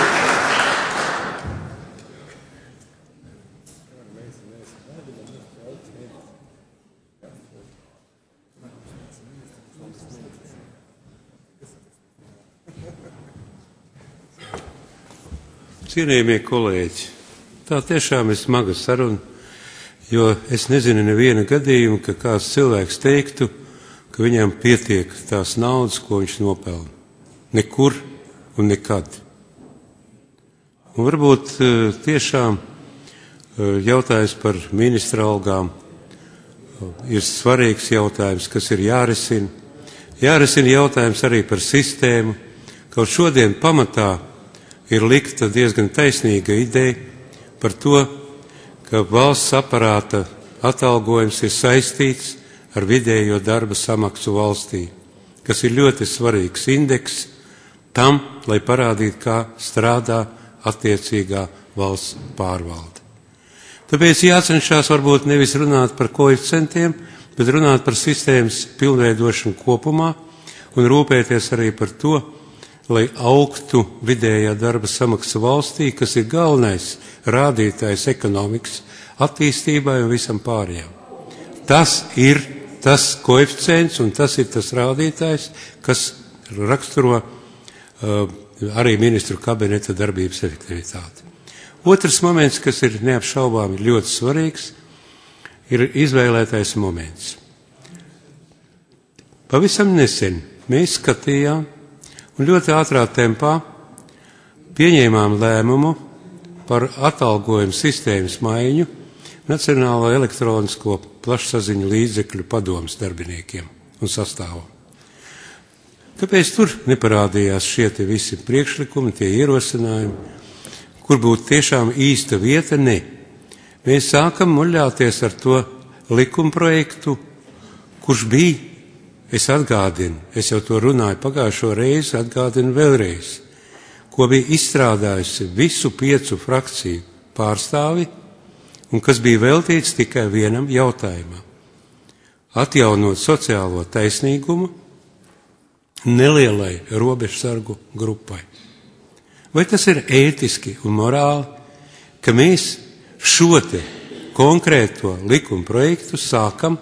Cienījamie kolēģi, tā tiešām ir smaga saruna, jo es nezinu nevienu gadījumu, ka kāds cilvēks teiktu, ka viņam pietiek tās naudas, ko viņš nopelna. Nekur un nekad. Un varbūt tiešām jautājums par ministra algām ir svarīgs jautājums, kas ir jārisina. Jārisina jautājums arī par sistēmu, kaut šodien pamatā ir likta diezgan taisnīga ideja par to, ka valsts aparāta atalgojums ir saistīts ar vidējo darba samaksu valstī, kas ir ļoti svarīgs indeks tam, lai parādītu, kā strādā attiecīgā valsts pārvalde. Tāpēc jācenšas varbūt nevis runāt par koeficientiem, bet runāt par sistēmas pilnveidošanu kopumā un rūpēties arī par to, lai augtu vidējā darba samaksa valstī, kas ir galvenais rādītājs ekonomikas attīstībai un visam pārējām. Tas ir tas koeficients un tas ir tas rādītājs, kas raksturo arī ministru kabineta darbības efektivitāti. Otrs moments, kas ir neapšaubām ļoti svarīgs, ir izvēlētais moments. Pavisam nesen mēs skatījām un ļoti ātrā tempā pieņēmām lēmumu par atalgojumu sistēmas maiņu Nacionālo elektronisko plašsaziņu līdzekļu padomes darbiniekiem un sastāvam. Kāpēc tur neparādījās šie te visi priekšlikumi, tie ierosinājumi, kur būtu tiešām īsta vieta? Ne. Mēs sākam muļāties ar to likumprojektu, kurš bija, es atgādinu, es jau to runāju pagājušo reizi, atgādinu vēlreiz, ko bija izstrādājusi visu 5 frakciju pārstāvi un kas bija veltīts tikai vienam jautājumam – atjaunot sociālo taisnīgumu nelielai robežsargu grupai. Vai tas ir ētiski un morāli, ka mēs šo te konkrēto likuma projektu sākam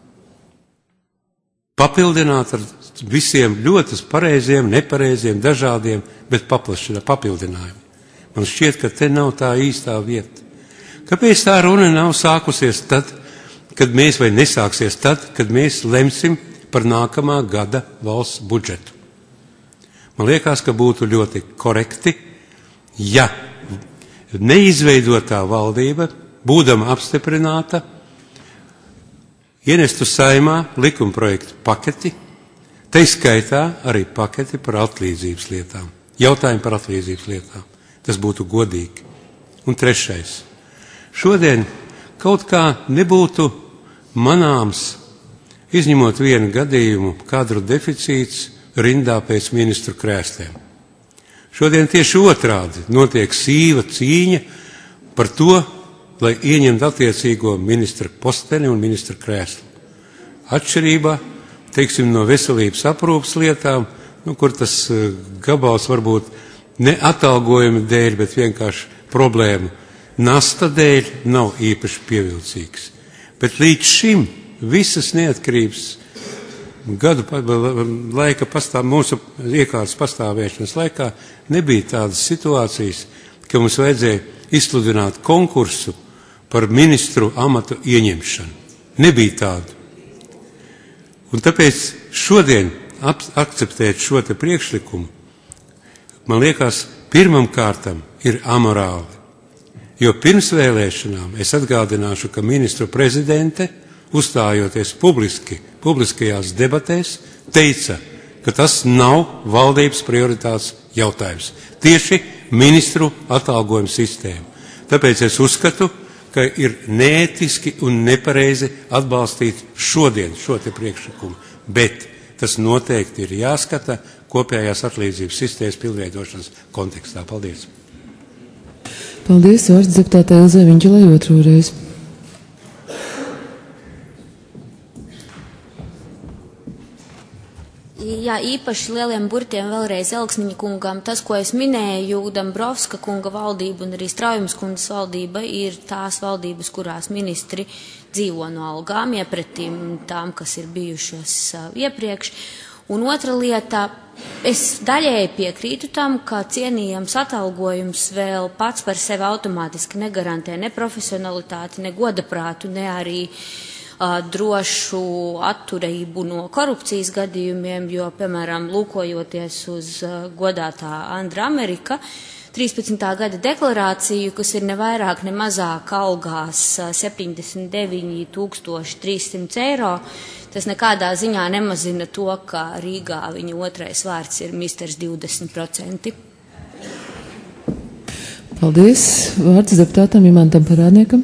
papildināt ar visiem ļoti pareiziem, nepareiziem, dažādiem, bet papildinājumi. Man šķiet, ka te nav tā īstā vieta. Kāpēc tā runa nav sākusies tad, kad mēs, vai nesāksies tad, kad mēs lemsim par nākamā gada valsts budžetu? Man liekas, ka būtu ļoti korekti, ja neizveidotā valdība, būdama apstiprināta, ienestu Saeimā likumprojektu paketi, tai skaitā arī paketi par atlīdzības lietām. Jautājumu par atlīdzības lietām. Tas būtu godīgi. Un trešais. Šodien kaut kā nebūtu manāms, izņemot vienu gadījumu, kadru deficīts rindā pēc ministru krēsliem. Šodien tieši otrādi notiek sīva cīņa par to, lai ieņemtu attiecīgo ministra posteni un ministra krēslu. Atšķirībā, teiksim, no veselības aprūpas lietām, kur tas gabals varbūt ne atalgojuma dēļ, bet vienkārši problēmu nasta dēļ nav īpaši pievilcīgs. Bet līdz šim visas neatkarības gadu laika mūsu iekārtas pastāvēšanas laikā nebija tādas situācijas, ka mums vajadzēja izsludināt konkursu par ministru amatu ieņemšanu. Nebija tādu. Un tāpēc šodien akceptēt šo te priekšlikumu, man liekas, pirmam kārtam ir amorāli. Jo pirms vēlēšanām es atgādināšu, ka ministru prezidente, uzstājoties publiskajās debatēs, teica, ka tas nav valdības prioritāts jautājums. Tieši ministru atalgojuma sistēma. Tāpēc es uzskatu, ka ir neētiski un nepareizi atbalstīt šodien šo te priekšlikumu, bet tas noteikti ir jāskata kopējās atlīdzības sistēmas pilnveidošanas kontekstā. Paldies! Paldies, vārds deputātei Ilzei Viņķelei otro reizi. Jā, īpaši lieliem burtiem vēlreiz Elksniņa kungam. Tas, ko es minēju, Dambrovska kunga valdība un arī Straujumas kundas valdība ir tās valdības, kurās ministri dzīvo no algām, iepretim tām, kas ir bijušas iepriekš. Un otra lieta, es daļēji piekrītu tam, ka cienījams atalgojums vēl pats par sevi automātiski negarantē ne profesionalitāti, ne godaprātu, ne arī drošu atturību no korupcijas gadījumiem, jo, piemēram, lūkojoties uz godātā Andra Amerika 13. gada deklarāciju, kas ir ne vairāk, ne mazāk algās 79,300 eiro, tas nekādā ziņā nemazina to, ka Rīgā viņa otrais vārds ir misters 20%. Paldies. Vārds deputātam Imantam Parādniekam.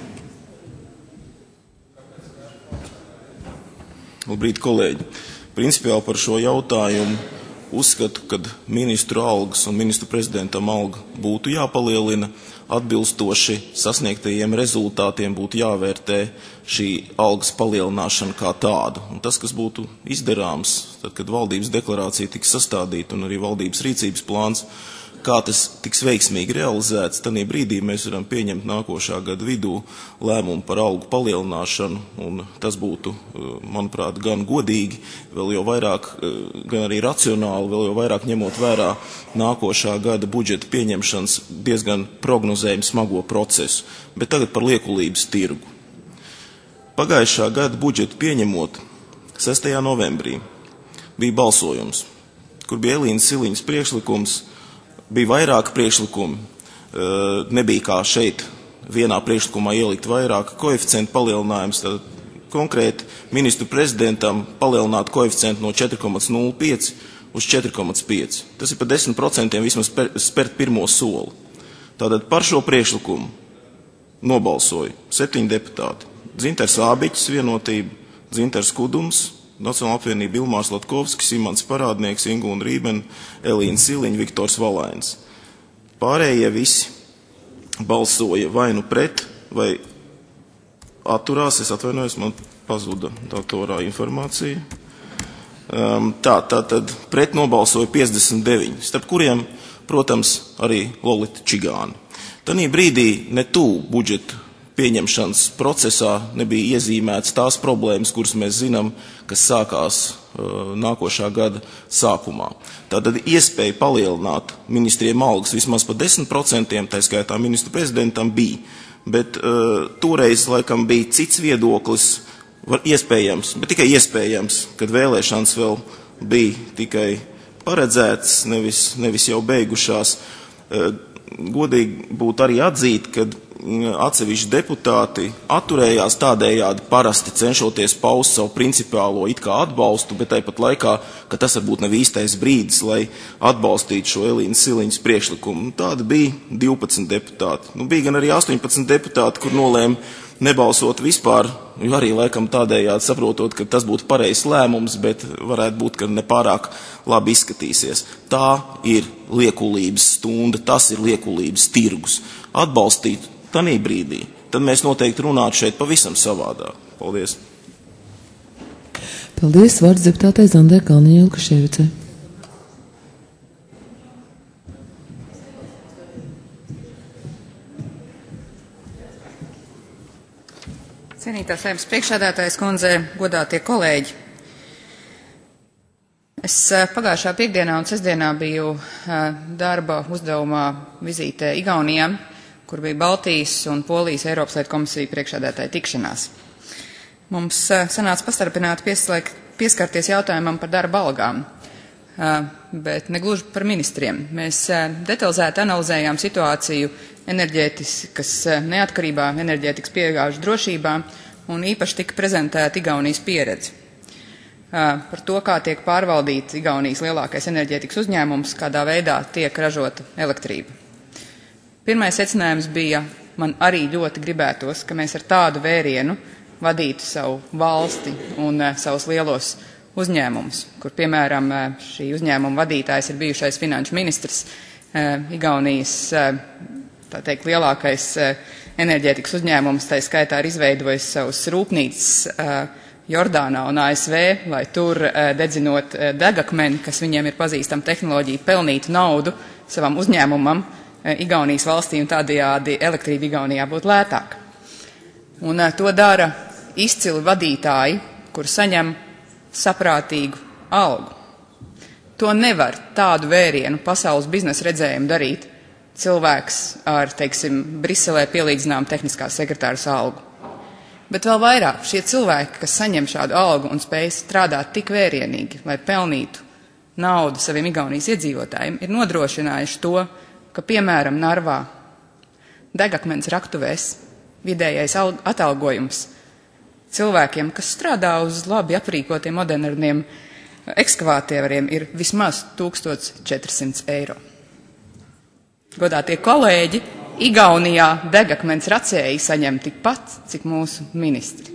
Labrīt, kolēģi. Principiāli par šo jautājumu uzskatu, ka ministru algas un ministru prezidentam alga būtu jāpalielina, atbilstoši sasniegtajiem rezultātiem būtu jāvērtē šī algas palielināšana kā tāda. Un tas, kas būtu izdarāms, tad, kad valdības deklarācija tiks sastādīta un arī valdības rīcības plāns, kā tas tiks veiksmīgi realizēts, tanī brīdī mēs varam pieņemt nākošā gada vidū lēmumu par algu palielināšanu, un tas būtu, manuprāt, gan godīgi, vēl jau vairāk, gan arī racionāli, vēl jau vairāk ņemot vērā nākošā gada budžeta pieņemšanas diezgan prognozējumu smago procesu. Bet tagad par liekulības tirgu. Pagājušā gada budžetu pieņemot 6. novembrī bija balsojums, kur bija Elīnas Siliņas priekšlikums. Bija vairāki priekšlikumi, nebija kā šeit vienā priekšlikumā ielikt vairāk koeficientu palielinājums, tad konkrēti ministru prezidentam palielināt koeficientu no 4,05 uz 4,5. Tas ir pa 10% vismaz spērt pirmo soli. Tātad par šo priekšlikumu nobalsoja 7 deputāti. Dzinters Ābiķis vienotība, Dzinters Kudums, Nacionāla apvienība Ilmārs Latkovskis, Imants Parādnieks, Ingūna Rībena, Elīna Siliņa, Viktors Valains. Pārējie visi balsoja vai nu pret, vai atturās, es atvainojos, man pazuda datorā informācija. Tātad pret nobalsoja 59, starp kuriem, protams, arī Lolita Čigāni. Tanī brīdī ne tuvu budžeta pieņemšanas procesā nebija iezīmēts tās problēmas, kuras mēs zinām, kas sākās nākošā gada sākumā. Tātad iespēja palielināt ministriem algas vismaz pa 10%, tā skaitā ministru prezidentam bija, bet toreiz laikam bija cits viedoklis, iespējams, bet tikai iespējams, kad vēlēšanas vēl bija tikai paredzētas, nevis jau beigušās. Godīgi būtu arī atzīt, ka atsevišķi deputāti atturējās tādējādi parasti cenšoties paust savu principiālo it kā atbalstu, bet tāpat laikā, ka tas varbūt nav īstais brīdis, lai atbalstītu šo Elīnas Siliņas priekšlikumu. Tāda bija 12 deputāti. Bija gan arī 18 deputāti, kur nolēma nebalsot vispār, jo arī laikam tādējādi saprotot, ka tas būtu pareizs lēmums, bet varētu būt, ka nepārāk labi izskatīsies. Tā ir liekulības stunda, tas ir liekulības tirgus. Atbalstīt tanī brīdī, tad mēs noteikti runātu šeit pavisam savādāk. Paldies. Paldies, vārds deputātei Zandai Kalniņai Lukaševicai. Cienītā Saeimas priekšsēdētājas kundze, godātie kolēģi. Es pagājušā piekdienā un sestdienā biju darba uzdevumā vizītē Igaunijā, kur bija Baltijas un Polijas Eiropas lietu komisiju priekšsēdētāja tikšanās. Mums sanāca pastarpināti pieskarties jautājumam par darba algām, bet negluži par ministriem. Mēs detalizēti analizējām situāciju enerģētikas neatkarībā, enerģētikas piegāžu drošībā un īpaši tika prezentēta Igaunijas pieredze par to, kā tiek pārvaldīts Igaunijas lielākais enerģētikas uzņēmums, kādā veidā tiek ražota elektrība. Pirmais secinājums bija, man arī ļoti gribētos, ka mēs ar tādu vērienu vadītu savu valsti un savus lielos uzņēmumus, kur, piemēram, šī uzņēmuma vadītājs ir bijušais finanšu ministrs, Igaunijas, tā teikt, lielākais enerģētikas uzņēmums, tā skaitā ir izveidojis savus rūpnīcas Jordānā un ASV, lai tur dedzinot degakmeni, kas viņiem ir pazīstama tehnoloģija, pelnītu naudu savam uzņēmumam Igaunijas valstī un tādējādi elektrība Igaunijā būtu lētāka. Un to dara izcili vadītāji, kur saņem saprātīgu algu. To nevar tādu vērienu pasaules biznesa redzējumu darīt cilvēks ar, teiksim, Briselē pielīdzinām tehniskās sekretāras algu. Bet vēl vairāk šie cilvēki, kas saņem šādu algu un spēj strādāt tik vērienīgi, lai pelnītu naudu saviem Igaunijas iedzīvotājiem, ir nodrošinājuši to, ka, piemēram, Narvā degakmens raktuvēs vidējais atalgojums cilvēkiem, kas strādā uz labi aprīkotiem moderniem ekskavātoriem, ir vismaz 1400 eiro. Godātie kolēģi, Igaunijā degakmens racēji saņem tikpat, cik mūsu ministri.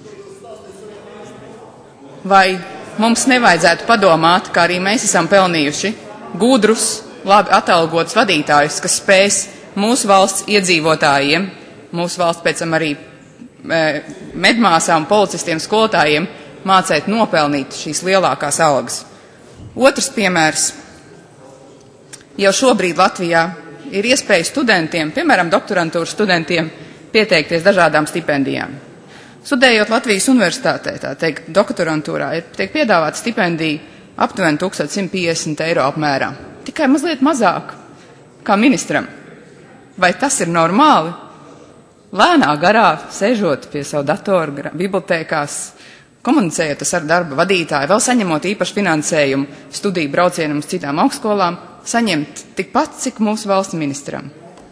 Vai mums nevajadzētu padomāt, kā arī mēs esam pelnījuši gudrus, labi atalgotus vadītājus, kas spēs mūsu valsts iedzīvotājiem, mūsu valsts pēc tam arī medmāsām, policistiem, skolotājiem mācēt nopelnīt šīs lielākās algas. Otrs piemērs. Jau šobrīd Latvijā ir iespēja studentiem, piemēram, doktorantūras studentiem, pieteikties dažādām stipendijām. Studējot Latvijas universitātē, tā teikt, doktorantūrā, tiek piedāvāta stipendija aptuveni 1150 eiro apmērā. Tikai mazliet mazāk kā ministram. Vai tas ir normāli? Lēnā garā, sēžot pie savu datoru bibliotēkās, komunicējot ar darba vadītāju, vēl saņemot īpašu finansējumu studiju braucienam uz citām augstskolām, saņemt tikpat, cik mūsu valsts ministram.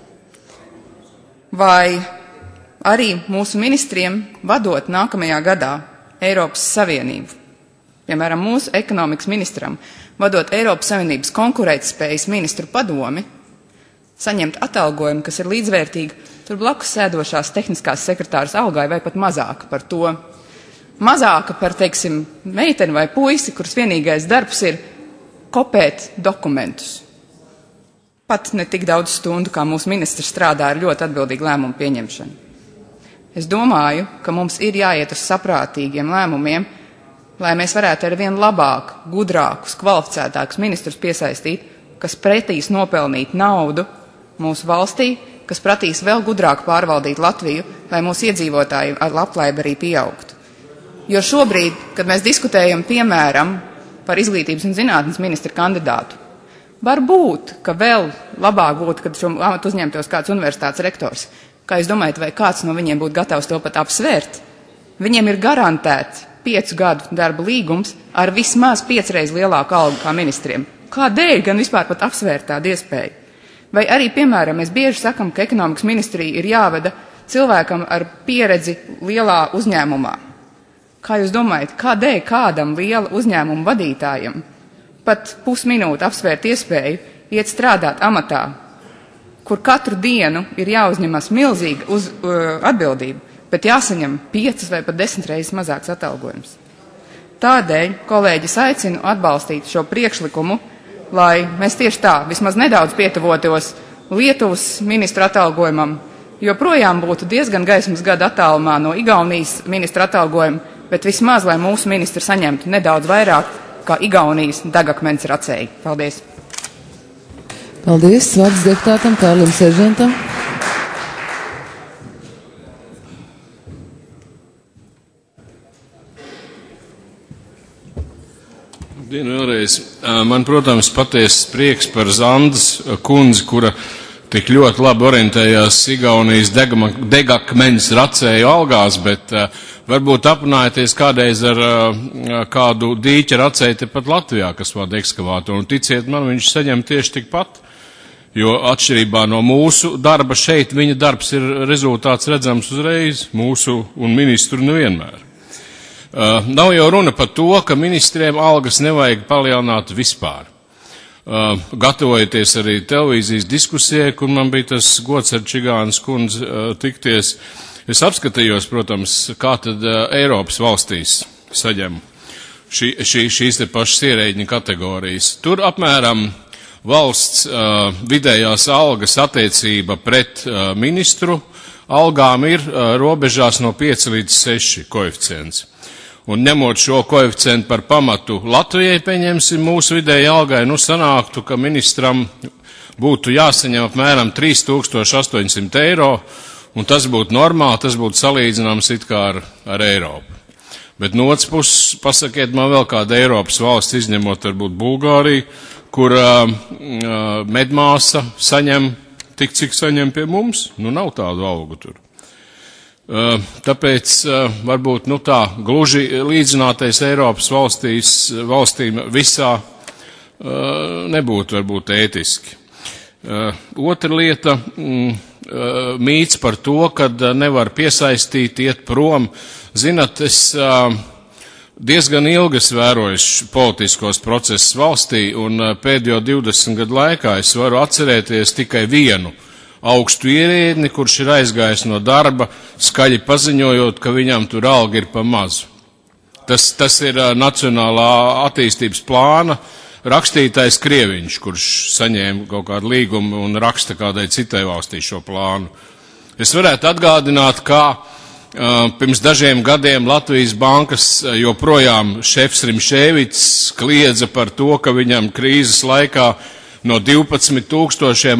Vai arī mūsu ministriem vadot nākamajā gadā Eiropas Savienību, piemēram, mūsu ekonomikas ministram, vadot Eiropas Savienības konkurētspējas ministru padomi, saņemt atalgojumu, kas ir līdzvērtīgi tur blakus sēdošās tehniskās sekretāras algai vai pat mazāka par to. Mazāka par, teiksim, meiteni vai puisi, kuras vienīgais darbs ir kopēt dokumentus. Pat ne tik daudz stundu, kā mūsu ministrs strādā ar ļoti atbildīgu lēmumu pieņemšanu. Es domāju, ka mums ir jāiet uz saprātīgiem lēmumiem, lai mēs varētu ar vien labāk, gudrākus, kvalificētākus ministrus piesaistīt, kas pretīs nopelnīt naudu mūsu valstī, kas prasīs vēl gudrāk pārvaldīt Latviju, lai mūsu iedzīvotāji ar labklājību arī pieaugtu. Jo šobrīd, kad mēs diskutējam, piemēram, par izglītības un zinātnes ministra kandidātu, var būt, ka vēl labāk būtu, kad šo amatu uzņemtos kāds universitātes rektors. Kā jūs domājat, vai kāds no viņiem būtu gatavs to pat apsvērt? Viņiem ir garantēts 5 gadu darba līgums ar vismaz 5 reizes lielāku algu kā ministriem. Kādēļ gan vispār pat apsvērt tādu iespēju? Vai arī, piemēram, mēs bieži sakam, ka ekonomikas ministrija ir jāvada cilvēkam ar pieredzi lielā uzņēmumā. Kā jūs domājat, kādēļ kādam liela uzņēmuma vadītājam pat pusminūti apsvērt iespēju iet strādāt amatā, kur katru dienu ir jāuzņemas milzīga atbildība, bet jāsaņem 5 vai pat 10 reizes mazāks atalgojums? Tādēļ kolēģis aicinu atbalstīt šo priekšlikumu, lai mēs tieši tā vismaz nedaudz pietuvotos Lietuvas ministra atalgojumam, jo projām būtu diezgan gaismas gada attālumā no Igaunijas ministra atalgojuma, bet vismaz, lai mūsu ministri saņemtu nedaudz vairāk kā Igaunijas degakmens racēji. Paldies! Paldies! Vārds deputātam Kārlim Seržantam. Labdien vēlreiz. Man, protams, patiesas prieks par Zandas kundzi, kura tik ļoti labi orientējās Igaunijas degakmeņas racēju algās, bet varbūt aprunājieties kādreiz ar kādu dīķa racēju tepat Latvijā, kas vada ekskavātoru. Un ticiet man, viņš saņem tieši tikpat, jo atšķirībā no mūsu darba šeit, viņa darbs ir rezultāts redzams uzreiz, mūsu un ministru nevienmēr. Nav jau runa par to, ka ministriem algas nevajag palielināt vispār. Gatavojoties arī televīzijas diskusijai, kur man bija tas gods ar Čigānas kundzi tikties, es apskatījos, protams, kā tad Eiropas valstīs saņem šīs te pašas ierēģiņa kategorijas. Tur apmēram valsts vidējās algas attiecība pret ministru algām ir robežās no 5 līdz 6 koeficients. Un ņemot šo koeficientu par pamatu Latvijai, pieņemsim mūsu vidēji algai, sanāktu, ka ministram būtu jāsaņem apmēram 3800 eiro, un tas būtu normāli, tas būtu salīdzināms it kā ar Eiropu. Bet no otras puses, pasakiet man vēl kāda Eiropas valsts, izņemot varbūt Bulgāriju, kur medmāsa saņem tik, cik saņem pie mums, nav tādu algu tur. Tāpēc varbūt tā gluži līdzinātais Eiropas valstīm visā nebūtu varbūt ētiski. Otra lieta, mīts par to, kad nevar piesaistīt, iet prom. Zinat, es diezgan ilgi vēroju politiskos procesus valstī, un pēdējo 20 gadu laikā es varu atcerēties tikai vienu augstu ierēdni, kurš ir aizgājis no darba, skaļi paziņojot, ka viņam tur alga ir pa mazu. Tas ir Nacionālā attīstības plāna rakstītājs Krieviņš, kurš saņēma kaut kādu līgumu un raksta kādai citai valstī šo plānu. Es varētu atgādināt, kā pirms dažiem gadiem Latvijas bankas joprojām šefs Rimšēvics kliedza par to, ka viņam krīzes laikā no 12,000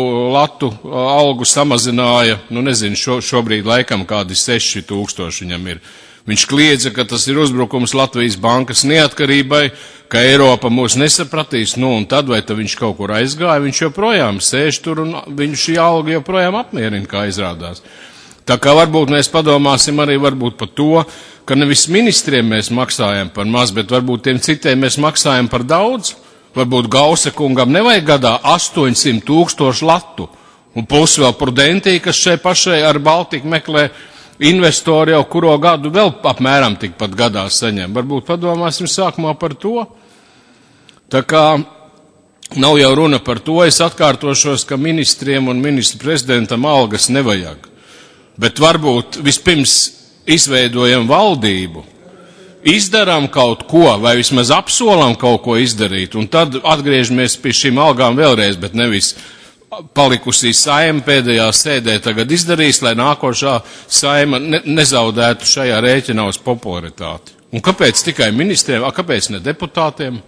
algu samazināja, šobrīd laikam kādi 6,000 viņam ir. Viņš kliedza, ka tas ir uzbrukums Latvijas bankas neatkarībai, ka Eiropa mūs nesapratīs, un tad vai tad viņš kaut kur aizgāja, viņš joprojām sēž tur un viņu šī alga joprojām apmierina, kā izrādās. Tā kā varbūt mēs padomāsim arī varbūt par to, ka nevis ministriem mēs maksājam par maz, bet varbūt tiem citiem mēs maksājam par daudz. Varbūt Gausa kungam nevajag gadā 800,000 latu, un plus vēl Prudentī, kas šai pašai ar Baltiku meklē investori jau kuro gadu vēl apmēram tikpat gadā saņem. Varbūt padomāsim sākumā par to. Tā kā nav jau runa par to, es atkārtošos, ka ministriem un ministru prezidentam algas nevajag. Bet varbūt vispirms izveidojam valdību, izdarām kaut ko, vai vismaz apsolam kaut ko izdarīt, un tad atgriežamies pie šīm algām vēlreiz, bet nevis palikusī saima pēdējā sēdē tagad izdarīs, lai nākošā saima nezaudētu šajā rēķinā uz popularitāti. Un kāpēc tikai ministriem, kāpēc ne deputātiem?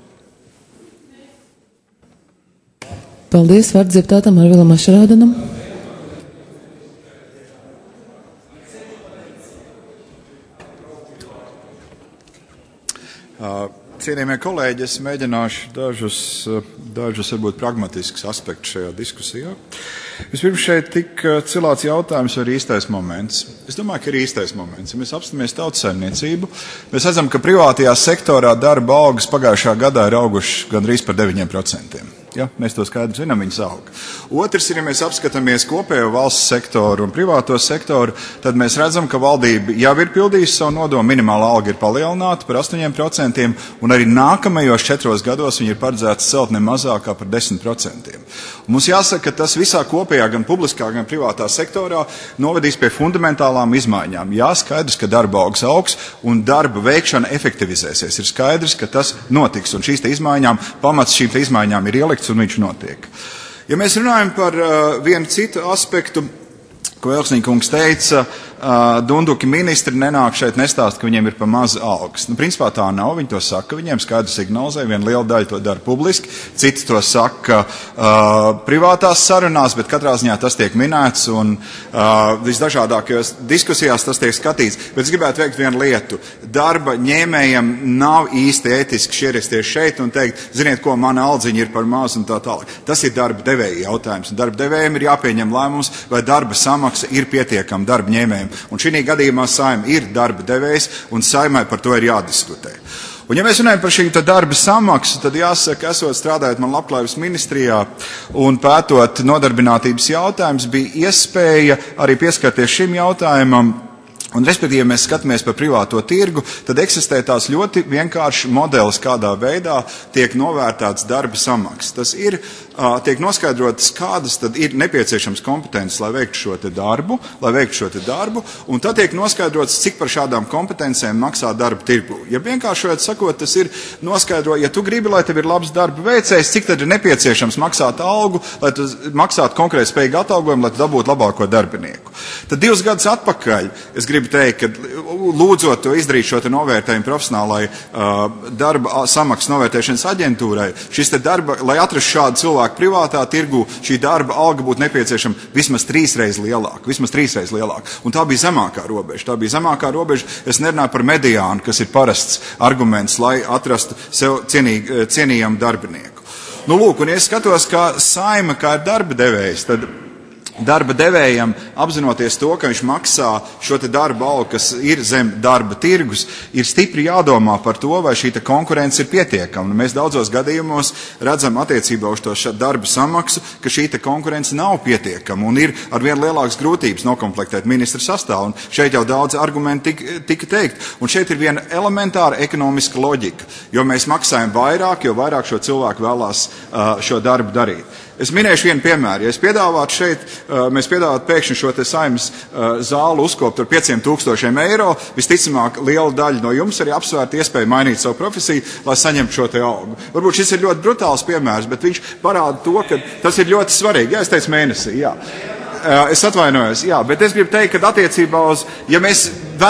Paldies, vārds deputātam Arvilam Ašarādanam. Cienījamie kolēģi, es mēģināšu dažus varbūt pragmatiskus aspektus šajā diskusijā. Vispirms šeit tik cilāts jautājums, vai ir īstais moments. Es domāju, ka ir īstais moments. Ja mēs apstāmies tautsaimniecību, mēs redzam, ka privātajā sektorā darba algas pagājušā gadā ir augušas gandrīz par 9%. Ja, mēs to skaidri zinām, viņas aug. Otrs ir, ja mēs apskatāmies kopējo valsts sektoru un privāto sektoru, tad mēs redzam, ka valdība jau ir pildījusi savu nodomu, minimāla alga ir palielināta par 8%, un arī nākamajos 4 gados viņa ir paredzēta celt ne mazāk kā par 10%. Un mums jāsaka, ka tas visā kopējā, gan publiskā, gan privātā sektorā novedīs pie fundamentālām izmaiņām. Jā, skaidrs, ka darba algas augs un darba veikšana efektivizēsies. Ir skaidrs, ka tas notiks, un šīs te izmaiņām, pamats šīm te izmaiņām ir ielikts, un viņš notiek. Ja mēs runājam par vienu citu aspektu, ko Elksnīkungs teica, dunduki ministri nenāk šeit nestāst, ka viņiem ir pa maz algas. Principā tā nav, viņi to saka, viņiem skaidri signalizē, viena liela daļa to dara publiski, citi to saka privātās sarunās, bet katrā ziņā tas tiek minēts un visdažādākajos diskusijās tas tiek skatīts. Bet es gribētu veikt vienu lietu. Darba ņēmējiem nav īsti ētiski ierasties šeit un teikt, ziniet, ko mana aldziņa ir par maz un tā tālāk. Tas ir darba devēja jautājums. Darba devējiem ir jāpieņem lēmums, vai darba samaksa ir pietiekama darba ņēmējiem. Un šī gadījumā Saeima ir darba devējs, un Saeimai par to ir jādiskutē. Un ja mēs runājam par šī darba samaksu, tad jāsaka, esot strādājot man labklājības ministrijā un pētot nodarbinātības jautājumus, bija iespēja arī pieskarties šim jautājumam. Un, respektīvi, ja mēs skatāmies par privāto tirgu, tad eksistē tās ļoti vienkārši modelis, kādā veidā tiek novērtāts darba samaksas. Tas ir, tiek noskaidrotas, kādas tad ir nepieciešams kompetences, lai veiktu šo te darbu, un tad tiek noskaidrots, cik par šādām kompetencēm maksā darba tirgu. Ja vienkāršojot sakot, tas ir noskaidro, ja tu gribi, lai tev ir labs darba veicējs, cik tad ir nepieciešams maksāt algu, lai tu maksātu konkrēti spējīgu atalgojumu, lai tu dabūtu labāko darbinieku. Tad 2 gadus atpakaļ, es gribu teikt, ka lūdzot to izdarīt šo te novērtējumu profesionālai darba samaksas novērtēšanas aģentūrai, šis te darba, lai atrastu šādu cilvēku privātā tirgu, šī darba alga būtu nepieciešama vismaz 3 reizes lielāka. Un tā bija zemākā robeža. Es nerunāju par mediānu, kas ir parasts arguments, lai atrastu sev cienījamu darbinieku. Nu, lūk, un ja es skatos, kā Saeima, kā ir darba devējs, tad darba devējam, apzinoties to, ka viņš maksā šo te darba algu, kas ir zem darba tirgus, ir stipri jādomā par to, vai šī te konkurence ir pietiekama. Mēs daudzos gadījumos redzam attiecībā uz to darba samaksu, ka šī te konkurence nav pietiekama un ir arvien lielākas grūtības nokomplektēt ministra sastāvu. Un šeit jau daudz argumenti tika teikt. Un šeit ir viena elementāra ekonomiska loģika, jo mēs maksājam vairāk, jo vairāk šo cilvēku vēlās šo darbu darīt. Es minēšu vienu piemēru. Ja es piedāvātu šeit, mēs piedāvātu pēkšņi šo te Saeimas zālu uzkopt ar 500 000 eiro, visticamāk liela daļa no jums arī apsvērtu iespēju mainīt savu profesiju, lai saņemtu šo te algu. Varbūt šis ir ļoti brutāls piemērs, bet viņš parāda to, ka tas ir ļoti svarīgi. Jā, es teicu mēnesī, jā. Es atvainojos, jā, bet es gribu teikt, ka attiecībā uz, ja mēs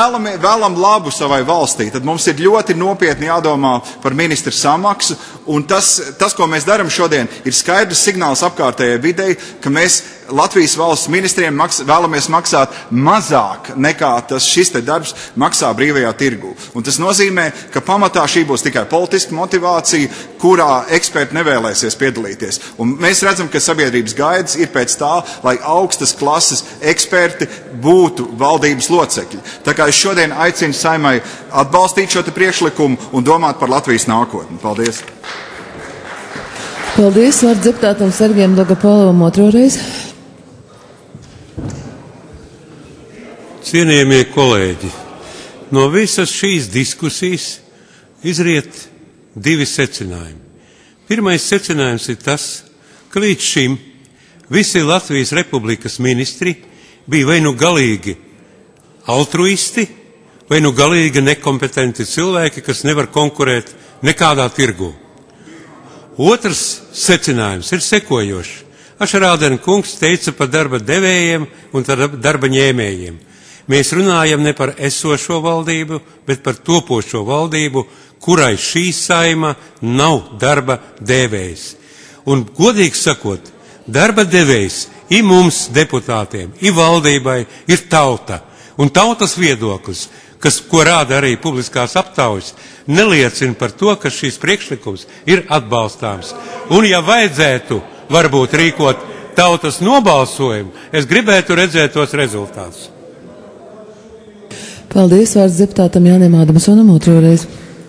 vēlam labu savai valstī, tad mums ir ļoti nopietni jādomā par ministra samaksu, un tas, ko mēs darām šodien, ir skaidrs signāls apkārtējai videi, ka mēs Latvijas valsts ministriem vēlamies maksāt mazāk nekā šis te darbs maksā brīvajā tirgū. Un tas nozīmē, ka pamatā šī būs tikai politiska motivācija, kurā eksperti nevēlēsies piedalīties. Un mēs redzam, ka sabiedrības gaidas ir pēc tā, lai augstas klases eksperti būtu valdības locekļi. Tā kā es šodien aicinu Saeimai atbalstīt šo te priekšlikumu un domāt par Latvijas nākotni. Paldies! Paldies, vārds deputātam Sergejam Dlugopolovam otroreiz. Cienījamie kolēģi, no visas šīs diskusijas izriet 2 secinājumi. Pirmais secinājums ir tas, ka līdz šim visi Latvijas Republikas ministri bija vai nu galīgi altruisti, vai nu galīgi nekompetenti cilvēki, kas nevar konkurēt nekādā tirgu. Otrs secinājums ir sekojošs. Ašarādena kungs teica par darba devējiem un darba ņēmējiem. Mēs runājam ne par esošo valdību, bet par topošo valdību, kurai šī Saeima nav darba devējs. Un, godīgi sakot, darba devējs ir mums, deputātiem, ir valdībai, ir tauta. Un tautas viedoklis, ko rāda arī publiskās aptaujas, neliecina par to, ka šīs priekšlikums ir atbalstāms. Un, ja vajadzētu varbūt rīkot tautas nobalsojumu, es gribētu redzēt tos rezultātus. Paldies, vārds deputātam Jānim Ādamsonam otroreiz.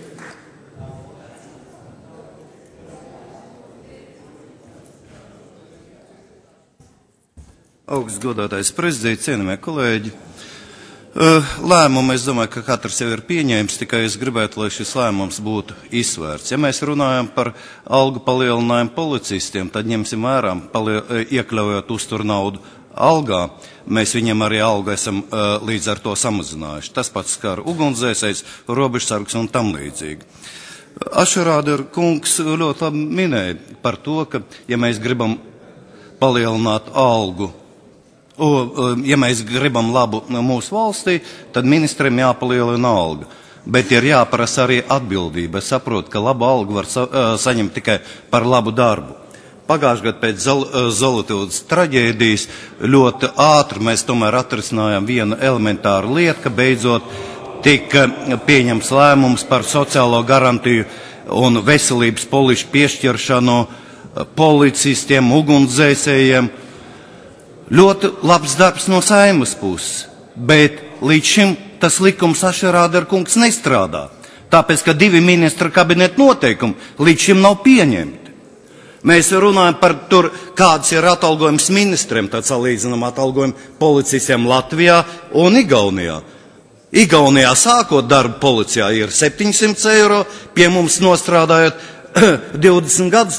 Augsts godātais prezidents, cienījamie kolēģi. Lēmumu, es domāju, ka katrs jau ir pieņēmis, tikai es gribētu, lai šis lēmums būtu izsvērts. Ja mēs runājam par algu palielinājumu policistiem, tad ņemsim vērā, iekļaujot uztur naudu algā, mēs viņam arī algu esam līdz ar to samazinājuši. Tas pats skar ugunsdzēsējs, robežsargs un tam līdzīgi. Ašarādena kungs ļoti labi minēja par to, ka, ja mēs gribam palielināt algu Ja mēs gribam labu mūsu valstī, tad ministriem jāpalielina alga. Bet ir jāprasa arī atbildība. Es saprotu, ka labu algu var saņemt tikai par labu darbu. Pagājušajā gadā pēc Zolotūdas traģēdijas ļoti ātri mēs tomēr atrisinājām vienu elementāru lietu, ka beidzot tika pieņems lēmums par sociālo garantiju un veselības polišu piešķiršanu policistiem, ugunsdzēsējiem. Ļoti labs darbs no Saeimas puses, bet līdz šim tas likums Ašerādera kungs nestrādā, tāpēc, ka 2 ministra kabineta noteikumi līdz šim nav pieņemti. Mēs runājam par tur, kāds ir atalgojums ministriem, tad salīdzinām atalgojumu policistiem Latvijā un Igaunijā. Igaunijā sākot darbu policijā ir 700 eiro, pie mums nostrādājot 20 gadus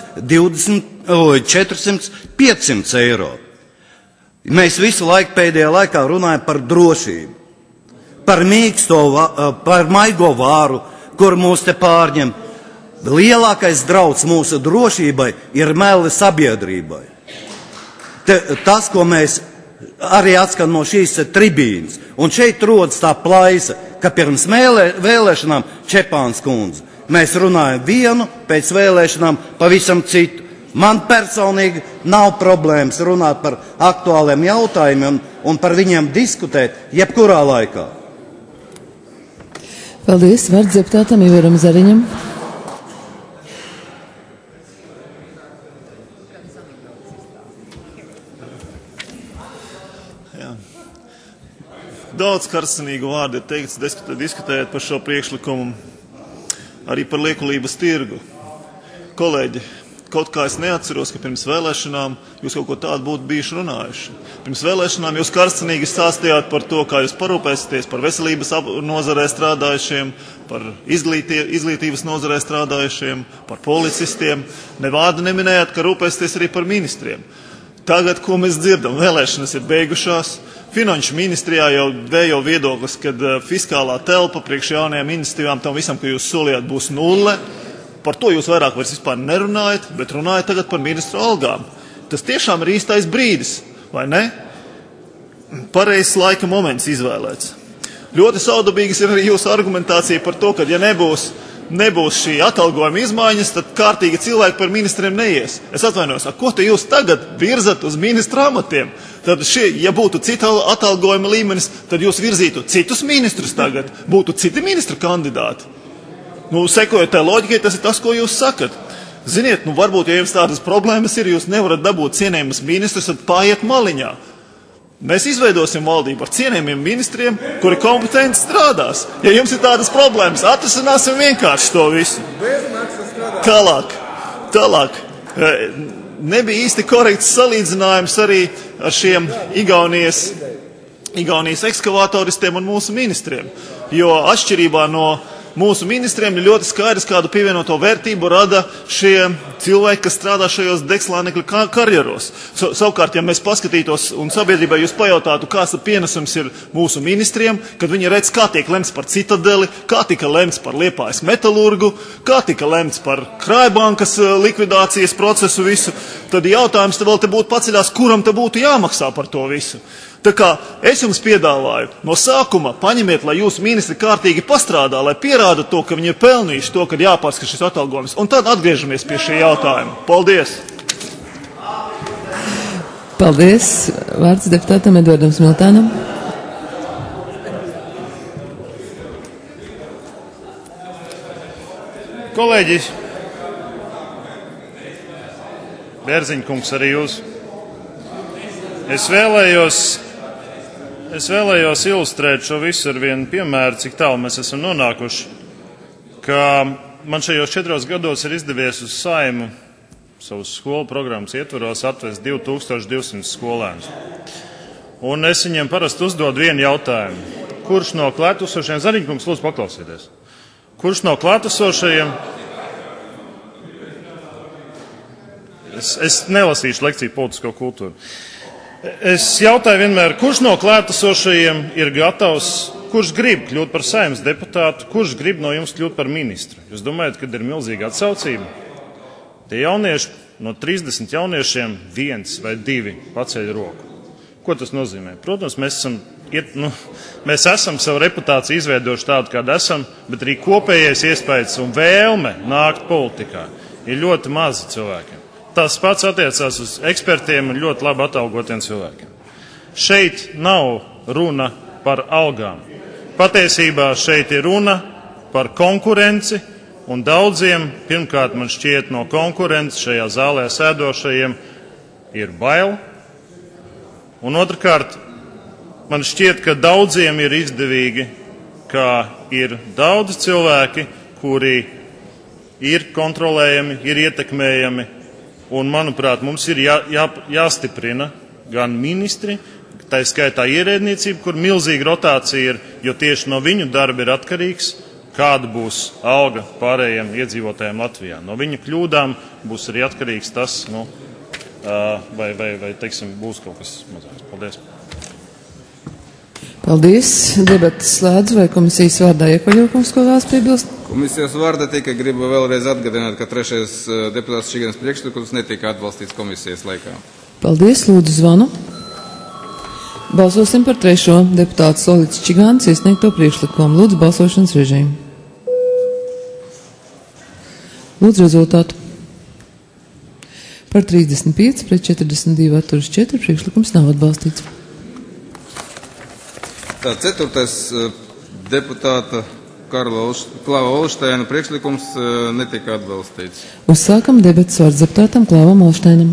400, 500 eiro. Mēs visu laiku pēdējā laikā runājam par drošību, par par maigo vāru, kur mūs te pārņem. Lielākais drauds mūsu drošībai ir meli sabiedrībai. Tas, ko mēs arī atskan no šīs tribīnas, un šeit rodas tā plaisa, ka pirms vēlēšanām Čepāns kundze mēs runājam vienu, pēc vēlēšanām pavisam citu. Man personīgi nav problēmas runāt par aktuāliem jautājumiem un par viņiem diskutēt jebkurā laikā. Paldies, vārds deputātam Ivaram Zariņam. Daudz karstanīgu vārdu ir teikts, diskutējot par šo priekšlikumu, arī par liekulības tirgu. Kolēģi, kaut kā es neatceros, ka pirms vēlēšanām jūs kaut ko tādu būtu bijuši runājuši. Pirms vēlēšanām jūs karstanīgi stāstījāt par to, kā jūs parūpēsieties par veselības nozarē strādājušiem, par izglītības nozarē strādājušiem, par policistiem. Ne vārdu neminējāt, ka rūpēsieties arī par ministriem. Tagad, ko mēs dzirdam, vēlēšanas ir beigušās. Finanšu ministrijā jau vējo viedoklis, kad fiskālā telpa priekš jaunajām iniciatīvām tam visam, ko jūs solījāt, būs 0. Par to jūs vairāk vairs vispār nerunājat, bet runājat tagad par ministru algām. Tas tiešām ir īstais brīdis, vai ne? Pareizs laika moments izvēlēts. Ļoti saudabīgas ir arī jūsu argumentācija par to, ka ja nebūs šī atalgojuma izmaiņas, tad kārtīgi cilvēki par ministriem neies. Es atvainojos, ko te jūs tagad virzat uz ministra amatiem? Tad ja būtu cita atalgojuma līmenis, tad jūs virzītu citus ministrus tagad, būtu citi ministru kandidāti. Sekojot tai loģikai, tas ir tas, ko jūs sakat. Ziniet, varbūt, ja jums tādas problēmas ir, jūs nevarat dabūt cienējumus ministrus, tad pāriet maliņā. Mēs izveidosim valdību ar cienējumiem ministriem, kuri kompetenti strādās. Ja jums ir tādas problēmas, atrisināsim vienkārši to visu. Tālāk. Nebija īsti korekts salīdzinājums arī ar šiem Igaunijas ekskavātoristiem un mūsu ministriem. Jo atšķirībā no mūsu ministriem ir ļoti skaidrs, kādu pievienoto vērtību rada šie cilvēki, kas strādā šajos degslānekļa karjeros. Savukārt, ja mēs paskatītos un sabiedrībai jūs pajautātu, kāds pienesums ir mūsu ministriem, kad viņi redz, kā tiek lemts par Citadeli, kā tika lemts par Liepājas metalurgu, kā tika lemts par Krājbankas likvidācijas procesu visu, tad jautājums te vēl te būtu paceļās, kuram te būtu jāmaksā par to visu. Tā kā es jums piedāvāju, no sākuma paņemiet, lai jūsu ministri kārtīgi pastrādā, lai pierāda to, ka viņi ir pelnījuši to, kad jāpārskata šis atalgojums, un tad atgriežamies pie šī jautājuma. Paldies! Paldies! Vārds deputātam Edvardam Smiltānam. Kolēģi, Bērziņkungs, arī jūs. Es vēlējos ilustrēt šo visu ar vienu piemēru, cik tālu mēs esam nonākuši, ka man šajos 4 gados ir izdevies uz Saimu savus skolu programmas ietvaros atvest 2200 skolēnus. Un es viņiem parasti uzdodu vienu jautājumu. Kurš no klātesošajiem, Zariņkungs, lūdzu paklausieties, kurš no klātesošajiem, es nelasīšu lekciju politisko kultūru. Es jautāju vienmēr, kurš no klātesošajiem ir gatavs, kurš grib kļūt par Saeimas deputātu, kurš grib no jums kļūt par ministru? Jūs domājat, kad ir milzīga atsaucība? Tie jaunieši, no 30 jauniešiem 1 vai 2 paceļ roku. Ko tas nozīmē? Protams, mēs esam savu reputāciju izveidojuši tādu, kādu esam, bet arī kopējais iespējas un vēlme nākt politikā ir ļoti mazi cilvēkiem. Tas pats attiecās uz ekspertiem un ļoti labi atalgotiem cilvēkiem. Šeit nav runa par algām. Patiesībā šeit ir runa par konkurenci, un daudziem, pirmkārt, man šķiet no konkurences šajā zālē sēdošajiem ir bail. Un otrkārt, man šķiet, ka daudziem ir izdevīgi, ka ir daudzi cilvēki, kuri ir kontrolējami, ir ietekmējami, un, manuprāt, mums ir jāstiprina gan ministri, tā skaitā ierēdniecība, kur milzīga rotācija ir, jo tieši no viņu darba ir atkarīgs, kāda būs alga pārējiem iedzīvotājiem Latvijā. No viņu kļūdām būs arī atkarīgs tas, vai teiksim, būs kaut kas mazāks. Paldies. Paldies. Debatas slēdz, vai komisijas vārdā Iekvaļokungs, ko vēlas piebilst? Komisijas vārdā tikai gribu vēlreiz atgādināt, ka trešais deputāts Čiganas priekšlikums netika atbalstīts komisijas laikā. Paldies. Lūdzu zvanu. Balsosim par trešo deputātu Solītas Čigānas iesniegto priekšlikumu. Lūdzu balsošanas režīmu. Lūdzu rezultātu. Par 35 pret 42 atturas 4 priekšlikums nav atbalstīts. Tā ceturtais deputāta Klava Olšteina priekšlikums netika atbalstīts. Uzsākam debatas vārds deputātam Klāvam Olšteinam.